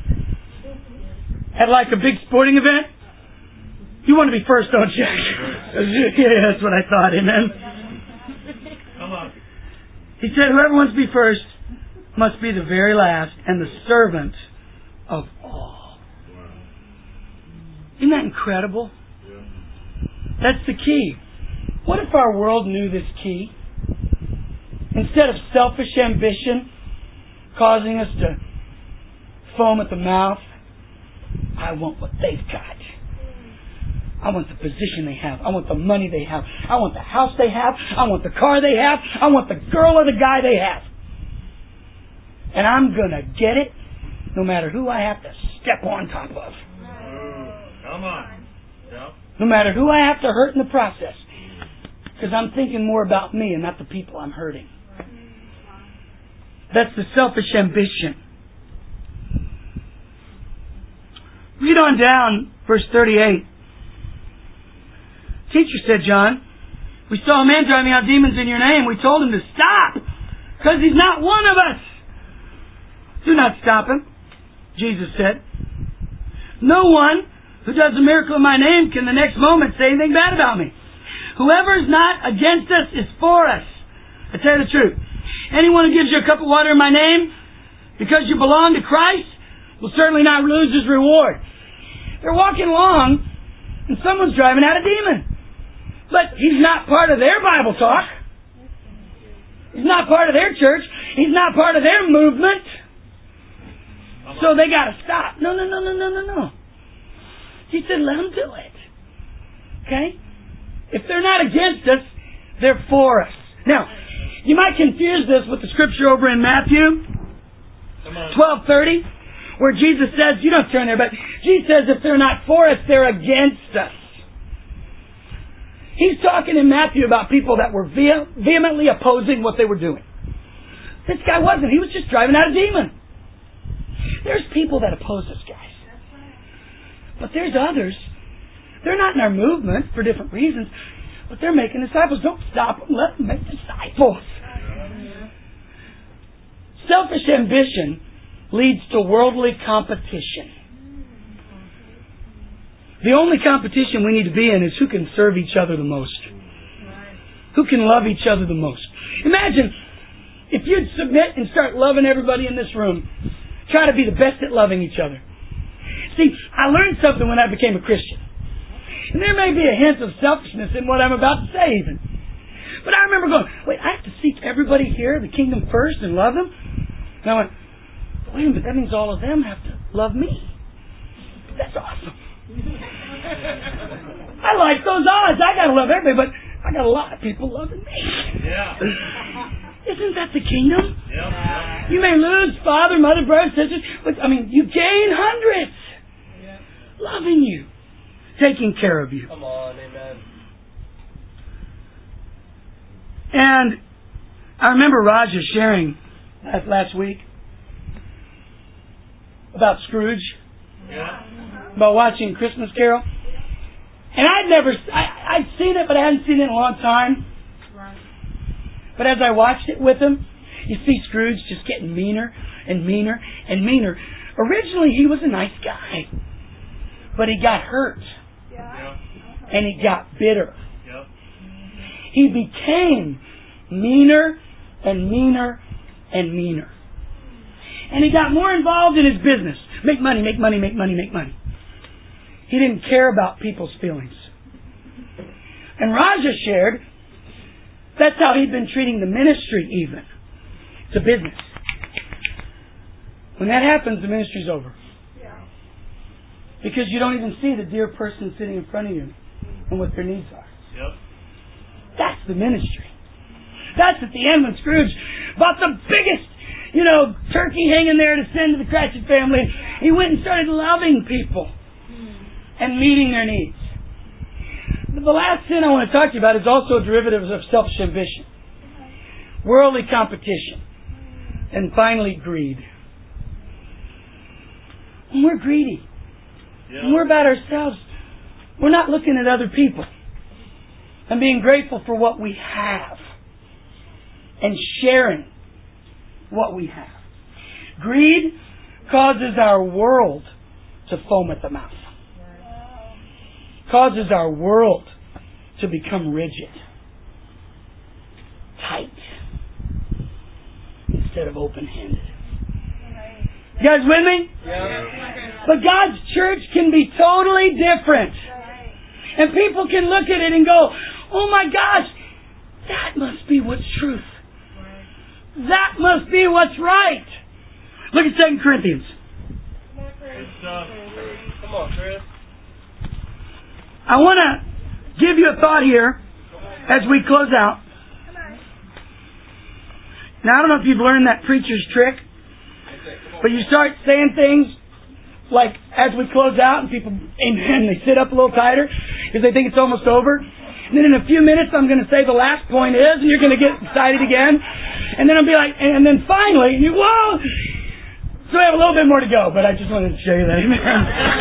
Speaker 1: At like a big sporting event? You want to be first, don't you? Yeah, that's what I thought, amen.
Speaker 2: Come on.
Speaker 1: He said, whoever wants to be first must be the very last and the servant of all. Isn't that incredible? That's the key. What if our world knew this key? Instead of selfish ambition causing us to foam at the mouth, I want what they've got. I want the position they have. I want the money they have. I want the house they have. I want the car they have. I want the girl or the guy they have. And I'm going to get it no matter who I have to step on top of.
Speaker 2: Come on. Yep.
Speaker 1: No matter who I have to hurt in the process. Because I'm thinking more about me and not the people I'm hurting. That's the selfish ambition. Read on down, verse thirty-eight. Teacher, said John, we saw a man driving out demons in your name. We told him to stop, because he's not one of us. Do not stop him, Jesus said. No one who does a miracle in my name can the next moment say anything bad about me. Whoever is not against us is for us. I tell you the truth. Anyone who gives you a cup of water in my name, because you belong to Christ, will certainly not lose his reward. They're walking along, and someone's driving out a demon. But he's not part of their Bible talk. He's not part of their church. He's not part of their movement. So they got to stop. No, no, no, no, no, no, no. He said, let them do it. Okay? If they're not against us, they're for us. Now, you might confuse this with the scripture over in Matthew twelve thirty, where Jesus says, you don't turn there, but Jesus says if they're not for us, they're against us. He's talking in Matthew about people that were vehe- vehemently opposing what they were doing. This guy wasn't. He was just driving out a demon. There's people that oppose us, guys. But there's others. They're not in our movement for different reasons, but they're making disciples. Don't stop them. Let them make disciples. Selfish ambition leads to worldly competition. The only competition we need to be in is who can serve each other the most. Who can love each other the most. Imagine if you'd submit and start loving everybody in this room. Try to be the best at loving each other. See, I learned something when I became a Christian. And there may be a hint of selfishness in what I'm about to say even. But I remember going, wait, I have to seek everybody here, the kingdom first, and love them? And I went, wait a minute, that means all of them have to love me. That's awesome. I like those odds. I got to love everybody, but I got a lot of people loving me.
Speaker 2: Yeah.
Speaker 1: Isn't that the kingdom?
Speaker 2: Yeah.
Speaker 1: You may lose father, mother, brother, sisters, but I mean, you gain hundreds.
Speaker 2: Yeah.
Speaker 1: Loving you. Taking care of you.
Speaker 2: Come on, amen.
Speaker 1: And I remember Raja sharing last, last week about Scrooge.
Speaker 2: Yeah.
Speaker 1: About watching Christmas Carol. And I'd never, I, I'd seen it, but I hadn't seen it in a long time. But as I watched it with him, You see Scrooge just getting meaner and meaner and meaner. Originally, he was a nice guy. But he got hurt.
Speaker 2: Yeah.
Speaker 1: And he got bitter.
Speaker 2: Yep.
Speaker 1: He became meaner and meaner and meaner. And he got more involved in his business. Make money, make money, make money, make money. He didn't care about people's feelings. And Raja shared that's how he'd been treating the ministry even. It's a business. When that happens, the ministry's over. Because you don't even see the dear person sitting in front of you and what their needs are.
Speaker 2: Yep.
Speaker 1: That's the ministry. That's at the end when Scrooge bought the biggest, you know, turkey hanging there to send to the Cratchit family. He went and started loving people and meeting their needs. The last sin I want to talk to you about is also a derivative of selfish ambition. Worldly competition. And finally, greed. When we're greedy,
Speaker 2: Yep.
Speaker 1: when we're about ourselves, we're not looking at other people and being grateful for what we have and sharing what we have. Greed causes our world to foam at the mouth. Causes our world to become rigid, tight, instead of open-handed. You guys with me?
Speaker 2: Yeah.
Speaker 1: But God's church can be totally different. And people can look at it and go, oh my gosh, that must be what's truth. That must be what's right. Look at Second Corinthians.
Speaker 2: Good stuff. Come on, Chris.
Speaker 1: I want to give you a thought here as we close out. Now, I don't know if you've learned that preacher's trick, but you start saying things like as we close out and people, amen, they sit up a little tighter because they think it's almost over. And then in a few minutes I'm going to say the last point is, and you're going to get excited again. And then I'll be like, and then finally, you, whoa! So we have a little bit more to go, but I just wanted to show you that, amen.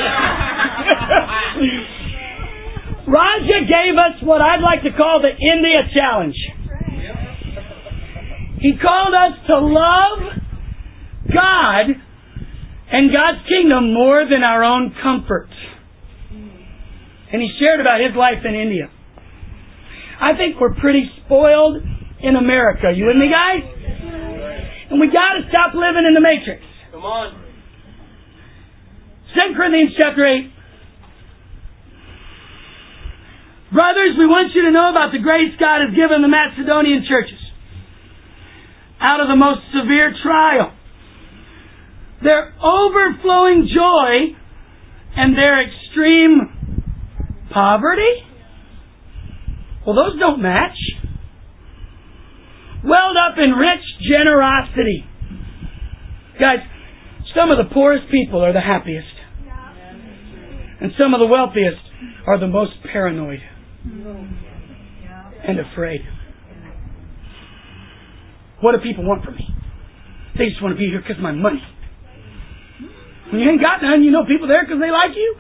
Speaker 1: Raja gave us what I'd like to call the India Challenge. He called us to love God and God's kingdom more than our own comfort. And he shared about his life in India. I think we're pretty spoiled in America. You with me, guys? And we got to stop living in the matrix.
Speaker 2: Come on.
Speaker 1: Second Corinthians chapter eight. Brothers, we want you to know about the grace God has given the Macedonian churches. Out of the most severe trial, their overflowing joy and their extreme poverty, well, those don't match. Welled up in rich generosity. Guys, some of the poorest people are the happiest. And some of the wealthiest are the most paranoid and afraid. What do people want from me? They just want to be here because of my money. When you ain't got none, you know people there because they like you.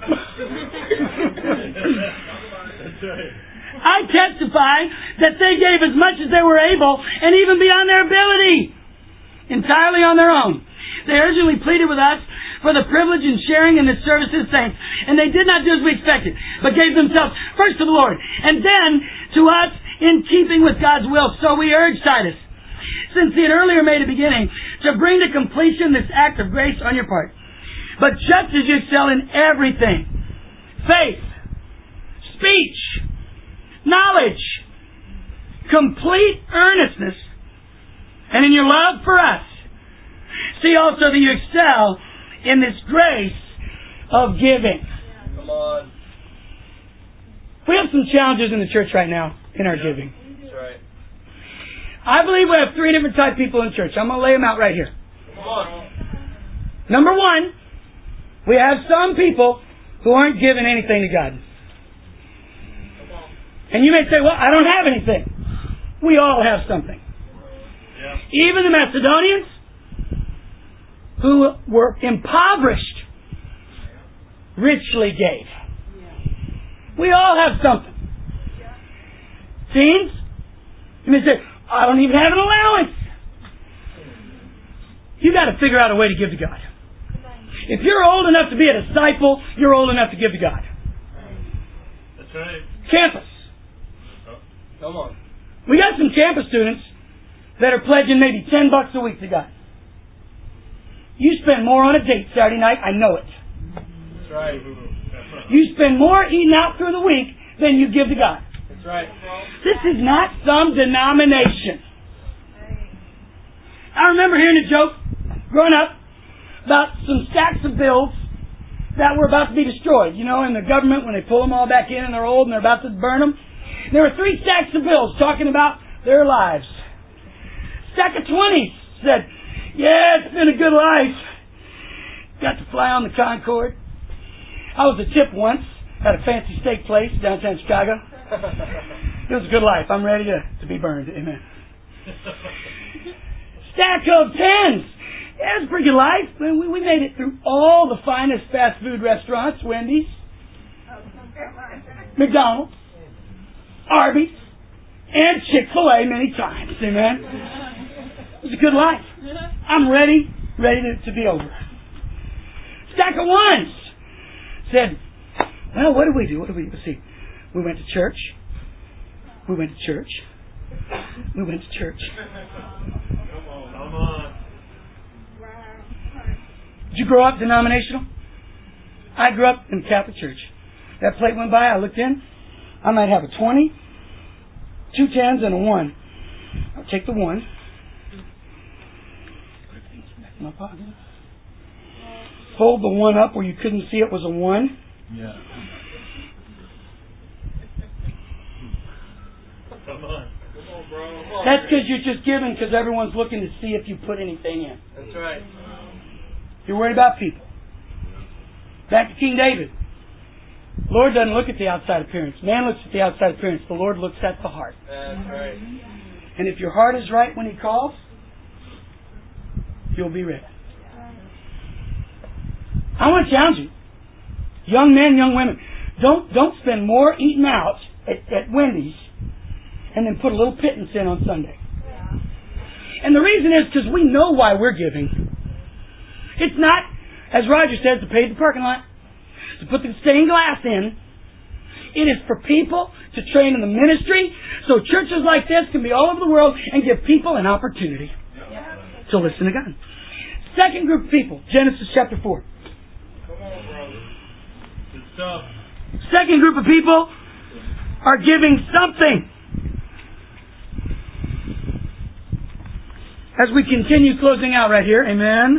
Speaker 1: I testify that they gave as much as they were able and even beyond their ability, entirely on their own. They urgently pleaded with us for the privilege in sharing in the service of the saints, and they did not do as we expected, but gave themselves first to the Lord, and then to us in keeping with God's will. So we urge Titus, since he had earlier made a beginning, to bring to completion this act of grace on your part. But just as you excel in everything, faith, speech, knowledge, complete earnestness, and in your love for us, see also that you excel in this grace of giving.
Speaker 2: Come on.
Speaker 1: We have some challenges in the church right now in our
Speaker 2: Yep.
Speaker 1: giving.
Speaker 2: That's right.
Speaker 1: I believe we have three different type of people in church. I'm going to lay them out right here.
Speaker 2: Come on.
Speaker 1: Number one, we have some people who aren't giving anything to God. And you may say, well, I don't have anything. We all have something.
Speaker 2: Yeah.
Speaker 1: Even the Macedonians, who were impoverished, richly gave. We all have something. Teens, you may say, I don't even have an allowance. You got to figure out a way to give to God. If you're old enough to be a disciple, you're old enough to give to God.
Speaker 2: That's right.
Speaker 1: Campus.
Speaker 2: Oh, come on.
Speaker 1: We got some campus students that are pledging maybe ten bucks a week to God. You spend more on a date Saturday night, I know it.
Speaker 2: That's right.
Speaker 1: You spend more eating out through the week than you give to God.
Speaker 2: That's right.
Speaker 1: This is not some denomination. I remember hearing a joke growing up about some stacks of bills that were about to be destroyed. You know, in the government, when they pull them all back in and they're old and they're about to burn them. There were three stacks of bills talking about their lives. Stack of twenties said, yeah, it's been a good life. Got to fly on the Concorde. I was a tip once at a fancy steak place downtown Chicago. It was a good life. I'm ready to, to be burned. Amen. Stack of tens. Yeah, it's a pretty good life. We, we made it through all the finest fast food restaurants, Wendy's, McDonald's, Arby's, and Chick-fil-A many times. Amen. It was a good life. I'm ready, ready to, to be over. Stack of ones said, well, what did we do? What did we, let's see. We went to church. We went to church. We went to church.
Speaker 2: Come on, come on.
Speaker 1: Did you grow up denominational? I grew up in the Catholic Church. That plate went by, I looked in. I might have a twenty, two tens, and a one. I'll take the one. Put it back in my pocket. Fold the one up where you couldn't see it was a one.
Speaker 2: Yeah. Come on. Come on, bro. Come on.
Speaker 1: That's because you're just giving because everyone's looking to see if you put anything in.
Speaker 2: That's right.
Speaker 1: You're worried about people. Back to King David. The Lord doesn't look at the outside appearance. Man looks at the outside appearance. The Lord looks at the heart.
Speaker 2: That's right.
Speaker 1: And if your heart is right when He calls, you'll be ready. I want to challenge you. Young men, young women. Don't don't spend more eating out at, at Wendy's and then put a little pittance in on Sunday. And the reason is because we know why we're giving. It's not, as Roger says, to pave the parking lot, to put the stained glass in. It is for people to train in the ministry so churches like this can be all over the world and give people an opportunity to listen to God. Second group of people, Genesis chapter four.
Speaker 2: Come on, brother. Good stuff.
Speaker 1: Second group of people are giving something. As we continue closing out right here, amen.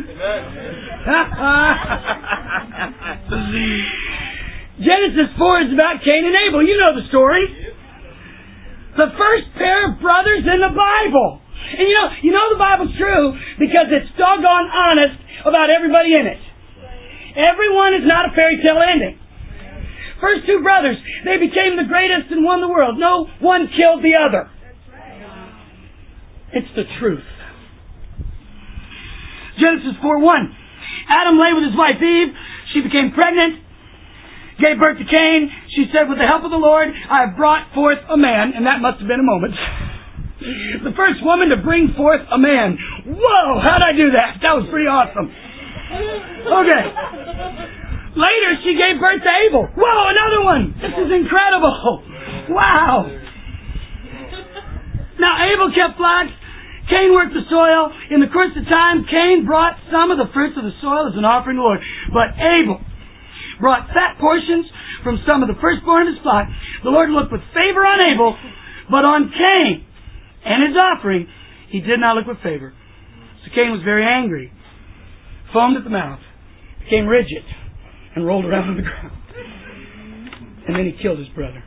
Speaker 1: Genesis four is about Cain and Abel. You know the story. The first pair of brothers in the Bible. And you know, you know the Bible's true because it's doggone honest about everybody in it. Everyone is not a fairy tale ending. First two brothers, they became the greatest and won the world. No one killed the other. It's the truth. Genesis four one. Adam lay with his wife Eve. She became pregnant, gave birth to Cain. She said, with the help of the Lord, I have brought forth a man. And that must have been a moment. The first woman to bring forth a man. Whoa, how'd I do that? That was pretty awesome. Okay. Later, she gave birth to Abel. Whoa, another one. This is incredible. Wow. Now, Abel kept flocks. Cain worked the soil. In the course of time, Cain brought some of the fruits of the soil as an offering to the Lord. But Abel brought fat portions from some of the firstborn of his flock. The Lord looked with favor on Abel, but on Cain and his offering, He did not look with favor. So Cain was very angry, foamed at the mouth, became rigid, and rolled around on the ground. And then he killed his brother.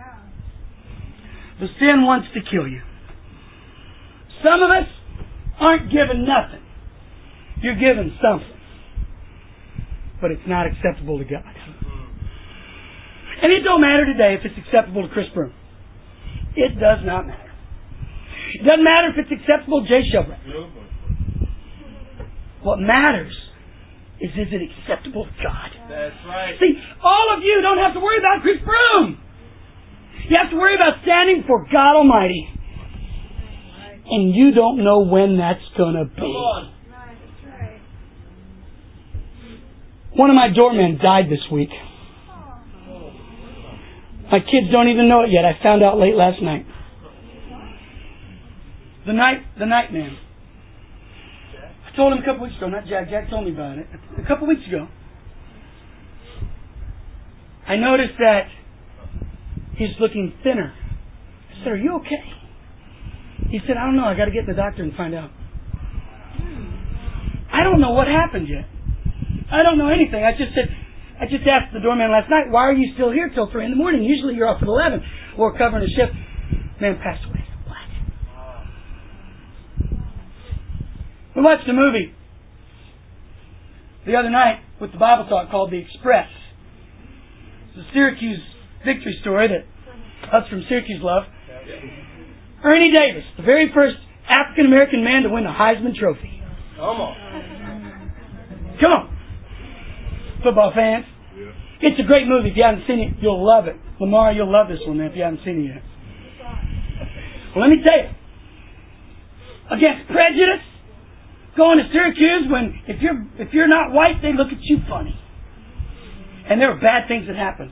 Speaker 1: The sin wants to kill you. Some of us aren't given nothing. You're given something. But it's not acceptable to God. And it don't matter today if it's acceptable to Chris Broom. It does not matter. It doesn't matter if it's acceptable to Jay Shelbrett. What matters is, is it acceptable to God?
Speaker 2: That's right.
Speaker 1: See, all of you don't have to worry about Chris Broom. You have to worry about standing for God Almighty. And you don't know when that's going to be.
Speaker 2: Come on.
Speaker 1: One of my doormen died this week. My kids don't even know it yet. I found out late last night. The night, the night man. I told him a couple weeks ago, not Jack. Jack told me about it. A couple weeks ago. I noticed that he's looking thinner. I said, "Are you okay?" He said, "I don't know. I got to get the doctor and find out." I don't know what happened yet. I don't know anything. I just said, I just asked the doorman last night, "Why are you still here till three in the morning? Usually you're off at eleven or covering a shift." Man passed away. What? We watched a movie the other night with the Bible talk called The Express. It's a Syracuse victory story that us from Syracuse love. Ernie Davis, the very first African American man to win the Heisman Trophy.
Speaker 2: Come on.
Speaker 1: Come on. Football fans. Yeah. It's a great movie. If you haven't seen it, you'll love it. Lamar, you'll love this one, man, if you haven't seen it yet. Well, let me tell you. Against prejudice, going to Syracuse when if you're if you're not white, they look at you funny. And there were bad things that happened.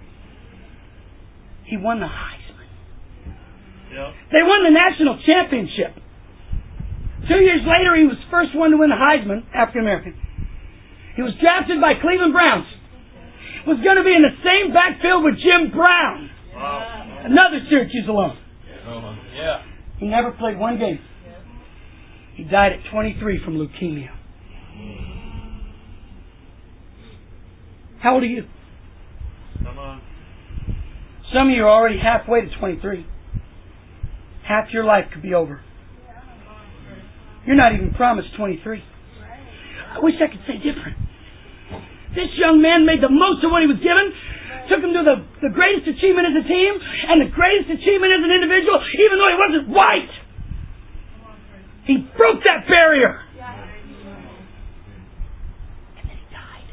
Speaker 1: He won the Heisman. Yeah. They won the national championship. Two years later, he was the first one to win the Heisman, African American. He was drafted by Cleveland Browns. Was going to be in the same backfield with Jim Brown. Wow. Another Syracuse alum.
Speaker 2: Yeah.
Speaker 1: He never played one game. He died at twenty-three from leukemia. How old are you?
Speaker 2: Come on.
Speaker 1: Some of you are already halfway to twenty-three. Half your life could be over. You're not even promised twenty-three. I wish I could say different. This young man made the most of what he was given, took him to the, the greatest achievement as a team, and the greatest achievement as an individual, even though he wasn't white. He broke that barrier. And then he died.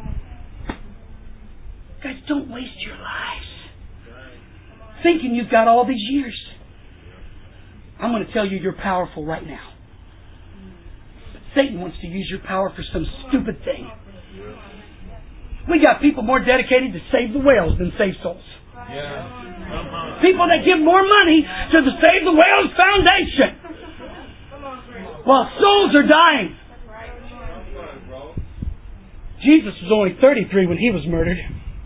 Speaker 1: Guys, don't waste your lives thinking you've got all these years. I'm going to tell you you're powerful right now. But Satan wants to use your power for some stupid thing. We got people more dedicated to save the whales than save souls.
Speaker 2: Yeah.
Speaker 1: People that give more money to the Save the Whales Foundation while souls are dying. Jesus was only thirty-three when he was murdered.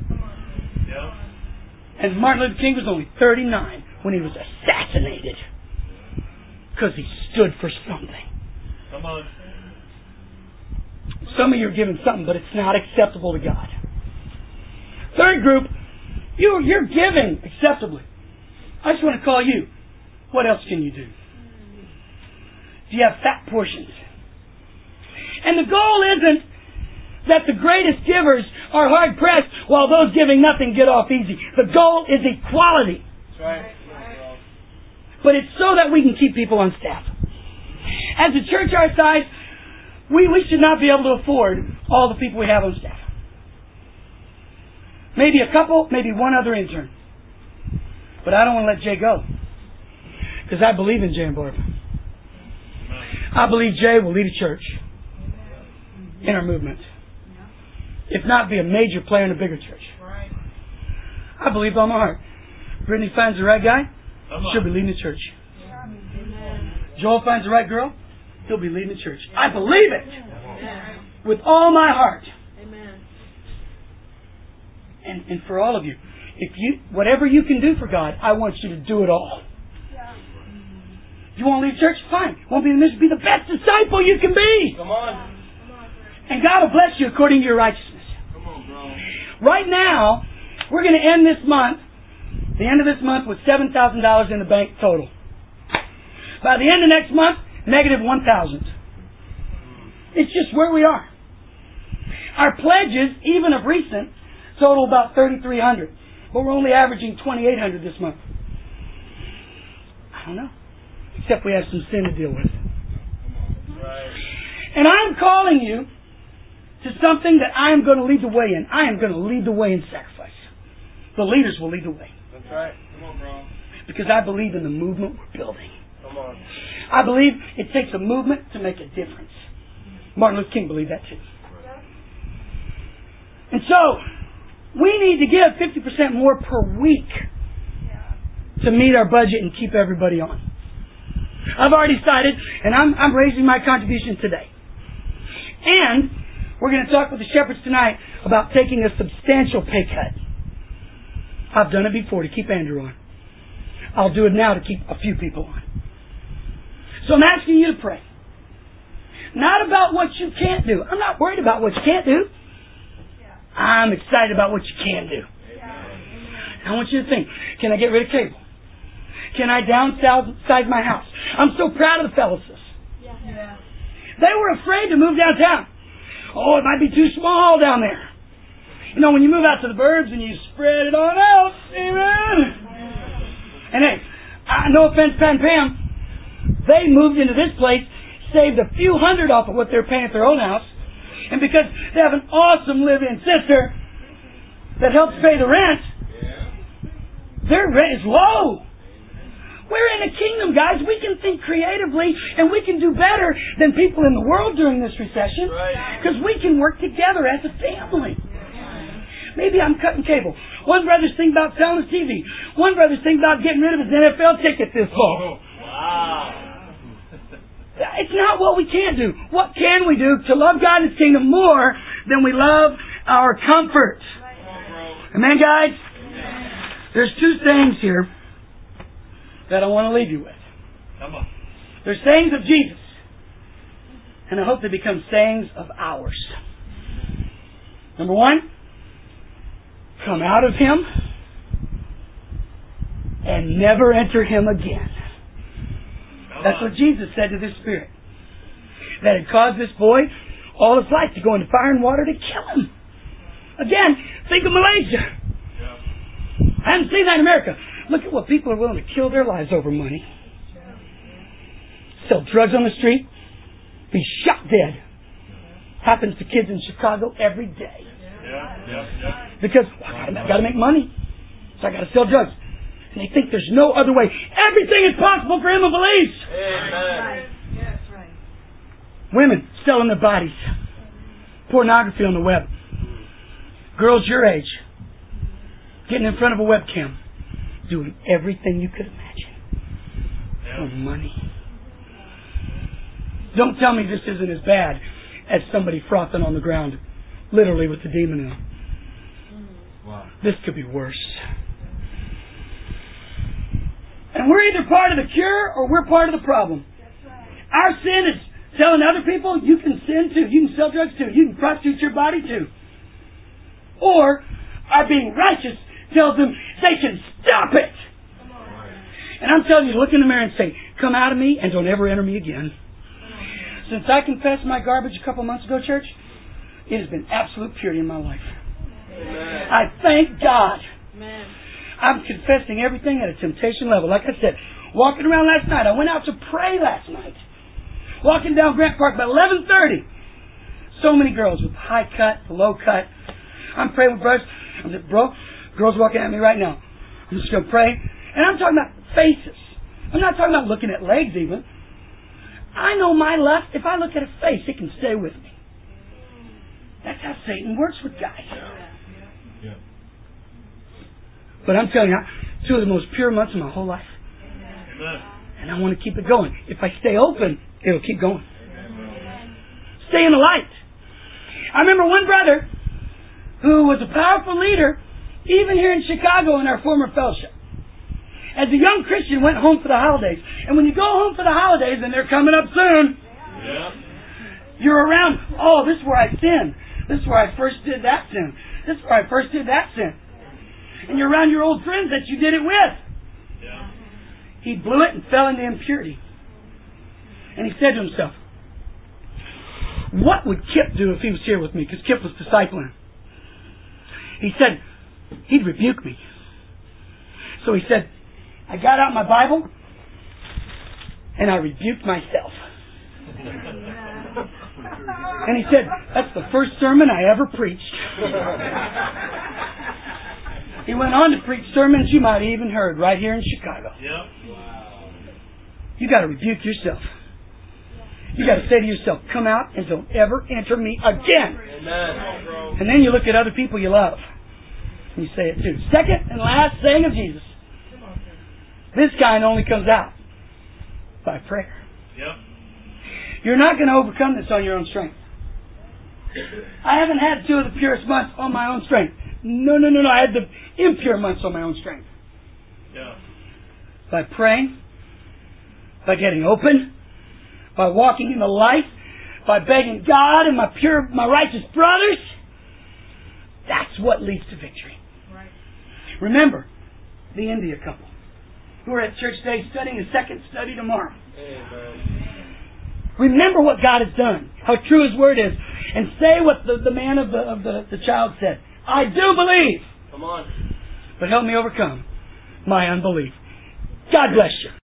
Speaker 1: And Martin Luther King was only thirty-nine when he was assassinated. Because he stood for something.
Speaker 2: Come on.
Speaker 1: Some of you are giving something, but it's not acceptable to God. Third group, you, you're giving acceptably. I just want to call you. What else can you do? Do you have fat portions? And the goal isn't that the greatest givers are hard pressed while those giving nothing get off easy. The goal is equality.
Speaker 2: That's right.
Speaker 1: But it's so that we can keep people on staff. As a church our size, we, we should not be able to afford all the people we have on staff. Maybe a couple, maybe one other intern. But I don't want to let Jay go. Because I believe in Jay and Barb. I believe Jay will lead a church in our movement. If not, be a major player in a bigger church. I believe all my heart. Brittany finds the right guy, she'll be leading the church. Joel finds the right girl, he'll be leading the church. I believe it with all my heart. And, and for all of you, if you whatever you can do for God, I want you to do it all. You want to leave church? Fine. Won't be the mission. Be the best disciple you can be.
Speaker 2: Come on.
Speaker 1: And God will bless you according to your righteousness.
Speaker 2: Come on, bro.
Speaker 1: Right now, we're going to end this month, the end of this month, with seven thousand dollars in the bank total. By the end of next month, negative one thousand dollars. It's just where we are. Our pledges, even of recent, total about thirty-three hundred dollars. But we're only averaging twenty-eight hundred dollars this month. I don't know. Except we have some sin to deal with.
Speaker 2: Right.
Speaker 1: And I'm calling you to something that I am going to lead the way in. I am going to lead the way in sacrifice. The leaders will lead the way.
Speaker 2: That's right. Come on, bro.
Speaker 1: Because I believe in the movement we're building.
Speaker 2: Come on.
Speaker 1: I believe it takes a movement to make a difference. Martin Luther King believed that too. And so, we need to give fifty percent more per week to meet our budget and keep everybody on. I've already decided, and I'm, I'm raising my contribution today. And we're going to talk with the shepherds tonight about taking a substantial pay cut. I've done it before to keep Andrew on. I'll do it now to keep a few people on. So I'm asking you to pray. Not about what you can't do. I'm not worried about what you can't do. I'm excited about what you can do. I want you to think, can I get rid of cable? Can I downsize my house? I'm so proud of the Fellows.
Speaker 3: Yeah.
Speaker 1: They were afraid to move downtown. Oh, it might be too small down there. You know, when you move out to the burbs and you spread it on out, amen. And hey, uh, no offense, Pat and Pam, they moved into this place, saved a few hundred off of what they're paying at their own house, and because they have an awesome live-in sister that helps pay the rent, their rent is low. We're in a kingdom, guys. We can think creatively and we can do better than people in the world during this recession because we can work together as a family. Maybe I'm cutting cable. One brother's thinking about selling his T V. One brother's thinking about getting rid of his N F L ticket this fall.
Speaker 2: Wow.
Speaker 1: It's not what we can't do. What can we do to love God and His kingdom more than we love our comfort? Amen, guys? There's two things here that I want to leave you with.
Speaker 2: Come on.
Speaker 1: They're sayings of Jesus. And I hope they become sayings of ours. Number one, come out of Him and never enter Him again. That's what Jesus said to this spirit. That had caused this boy all his life to go into fire and water to kill him. Again, think of Malaysia. I haven't seen that in America. Look at what people are willing to kill their lives over money. Sell drugs on the street. Be shot dead. Happens to kids in Chicago every day.
Speaker 2: Yeah, yeah, yeah.
Speaker 1: Because well, I got to make money. So I got to sell drugs. And they think there's no other way. Everything is possible for him who believes.
Speaker 2: Amen.
Speaker 3: Yes, right.
Speaker 1: Women selling their bodies. Pornography on the web. Girls your age getting in front of a webcam. Doing everything you could imagine. For money. Don't tell me this isn't as bad as somebody frothing on the ground. Literally with the demon in them.
Speaker 2: Wow.
Speaker 1: This could be worse. And we're either part of the cure or we're part of the problem. Our sin is telling other people you can sin too. You can sell drugs too. You can prostitute your body too. Or our being righteous tells them they can stop it. And I'm telling you, look in the mirror and say, come out of me and don't ever enter me again. Since I confessed my garbage a couple months ago, church, it has been absolute purity in my life.
Speaker 2: Amen.
Speaker 1: I thank God.
Speaker 3: Amen.
Speaker 1: I'm confessing everything at a temptation level. Like I said, walking around last night, I went out to pray last night. Walking down Grant Park about eleven thirty. So many girls with high cut, low cut. I'm praying with brothers. I'm like, bro, girls walking at me right now. I'm just going to pray. And I'm talking about faces. I'm not talking about looking at legs even. I know my lust. If I look at a face, it can stay with me. That's how Satan works with guys.
Speaker 2: Yeah.
Speaker 1: But I'm telling you, two of the most pure months of my whole life.
Speaker 2: Amen.
Speaker 1: And I want to keep it going. If I stay open, it'll keep going. Stay in the light. I remember one brother who was a powerful leader, even here in Chicago in our former fellowship. As a young Christian, went home for the holidays. And when you go home for the holidays, and they're coming up soon,
Speaker 2: Yeah.
Speaker 1: you're around, oh, this is where I sinned. This is where I first did that sin. This is where I first did that sin. And you're around your old friends that you did it with.
Speaker 2: Yeah.
Speaker 1: He blew it and fell into impurity. And he said to himself, what would Kip do if he was here with me? Because Kip was discipling him. He said, he'd rebuke me. So he said, I got out my Bible and I rebuked myself. And he said, that's the first sermon I ever preached. He went on to preach sermons you might have even heard right here in Chicago.
Speaker 2: Yep. Wow.
Speaker 1: You got to rebuke yourself. You got to say to yourself, come out and don't ever enter me again.
Speaker 2: Amen.
Speaker 1: And then you look at other people you love. And you say it too. Second and last saying of Jesus. This kind only comes out by prayer.
Speaker 2: Yep.
Speaker 1: You're not going to overcome this on your own strength. I haven't had two of the purest months on my own strength. No, no, no, no. I had the impure months on my own strength.
Speaker 2: Yeah.
Speaker 1: By praying, by getting open, by walking in the light, by begging God and my pure, my righteous brothers. That's what leads to victory.
Speaker 3: Right.
Speaker 1: Remember, the India couple who are at church today studying a second study tomorrow.
Speaker 2: Amen.
Speaker 1: Remember what God has done, how true His Word is, and say what the, the man of the of the, the child said. I do believe,
Speaker 2: Come on.
Speaker 1: but help me overcome my unbelief. God bless you.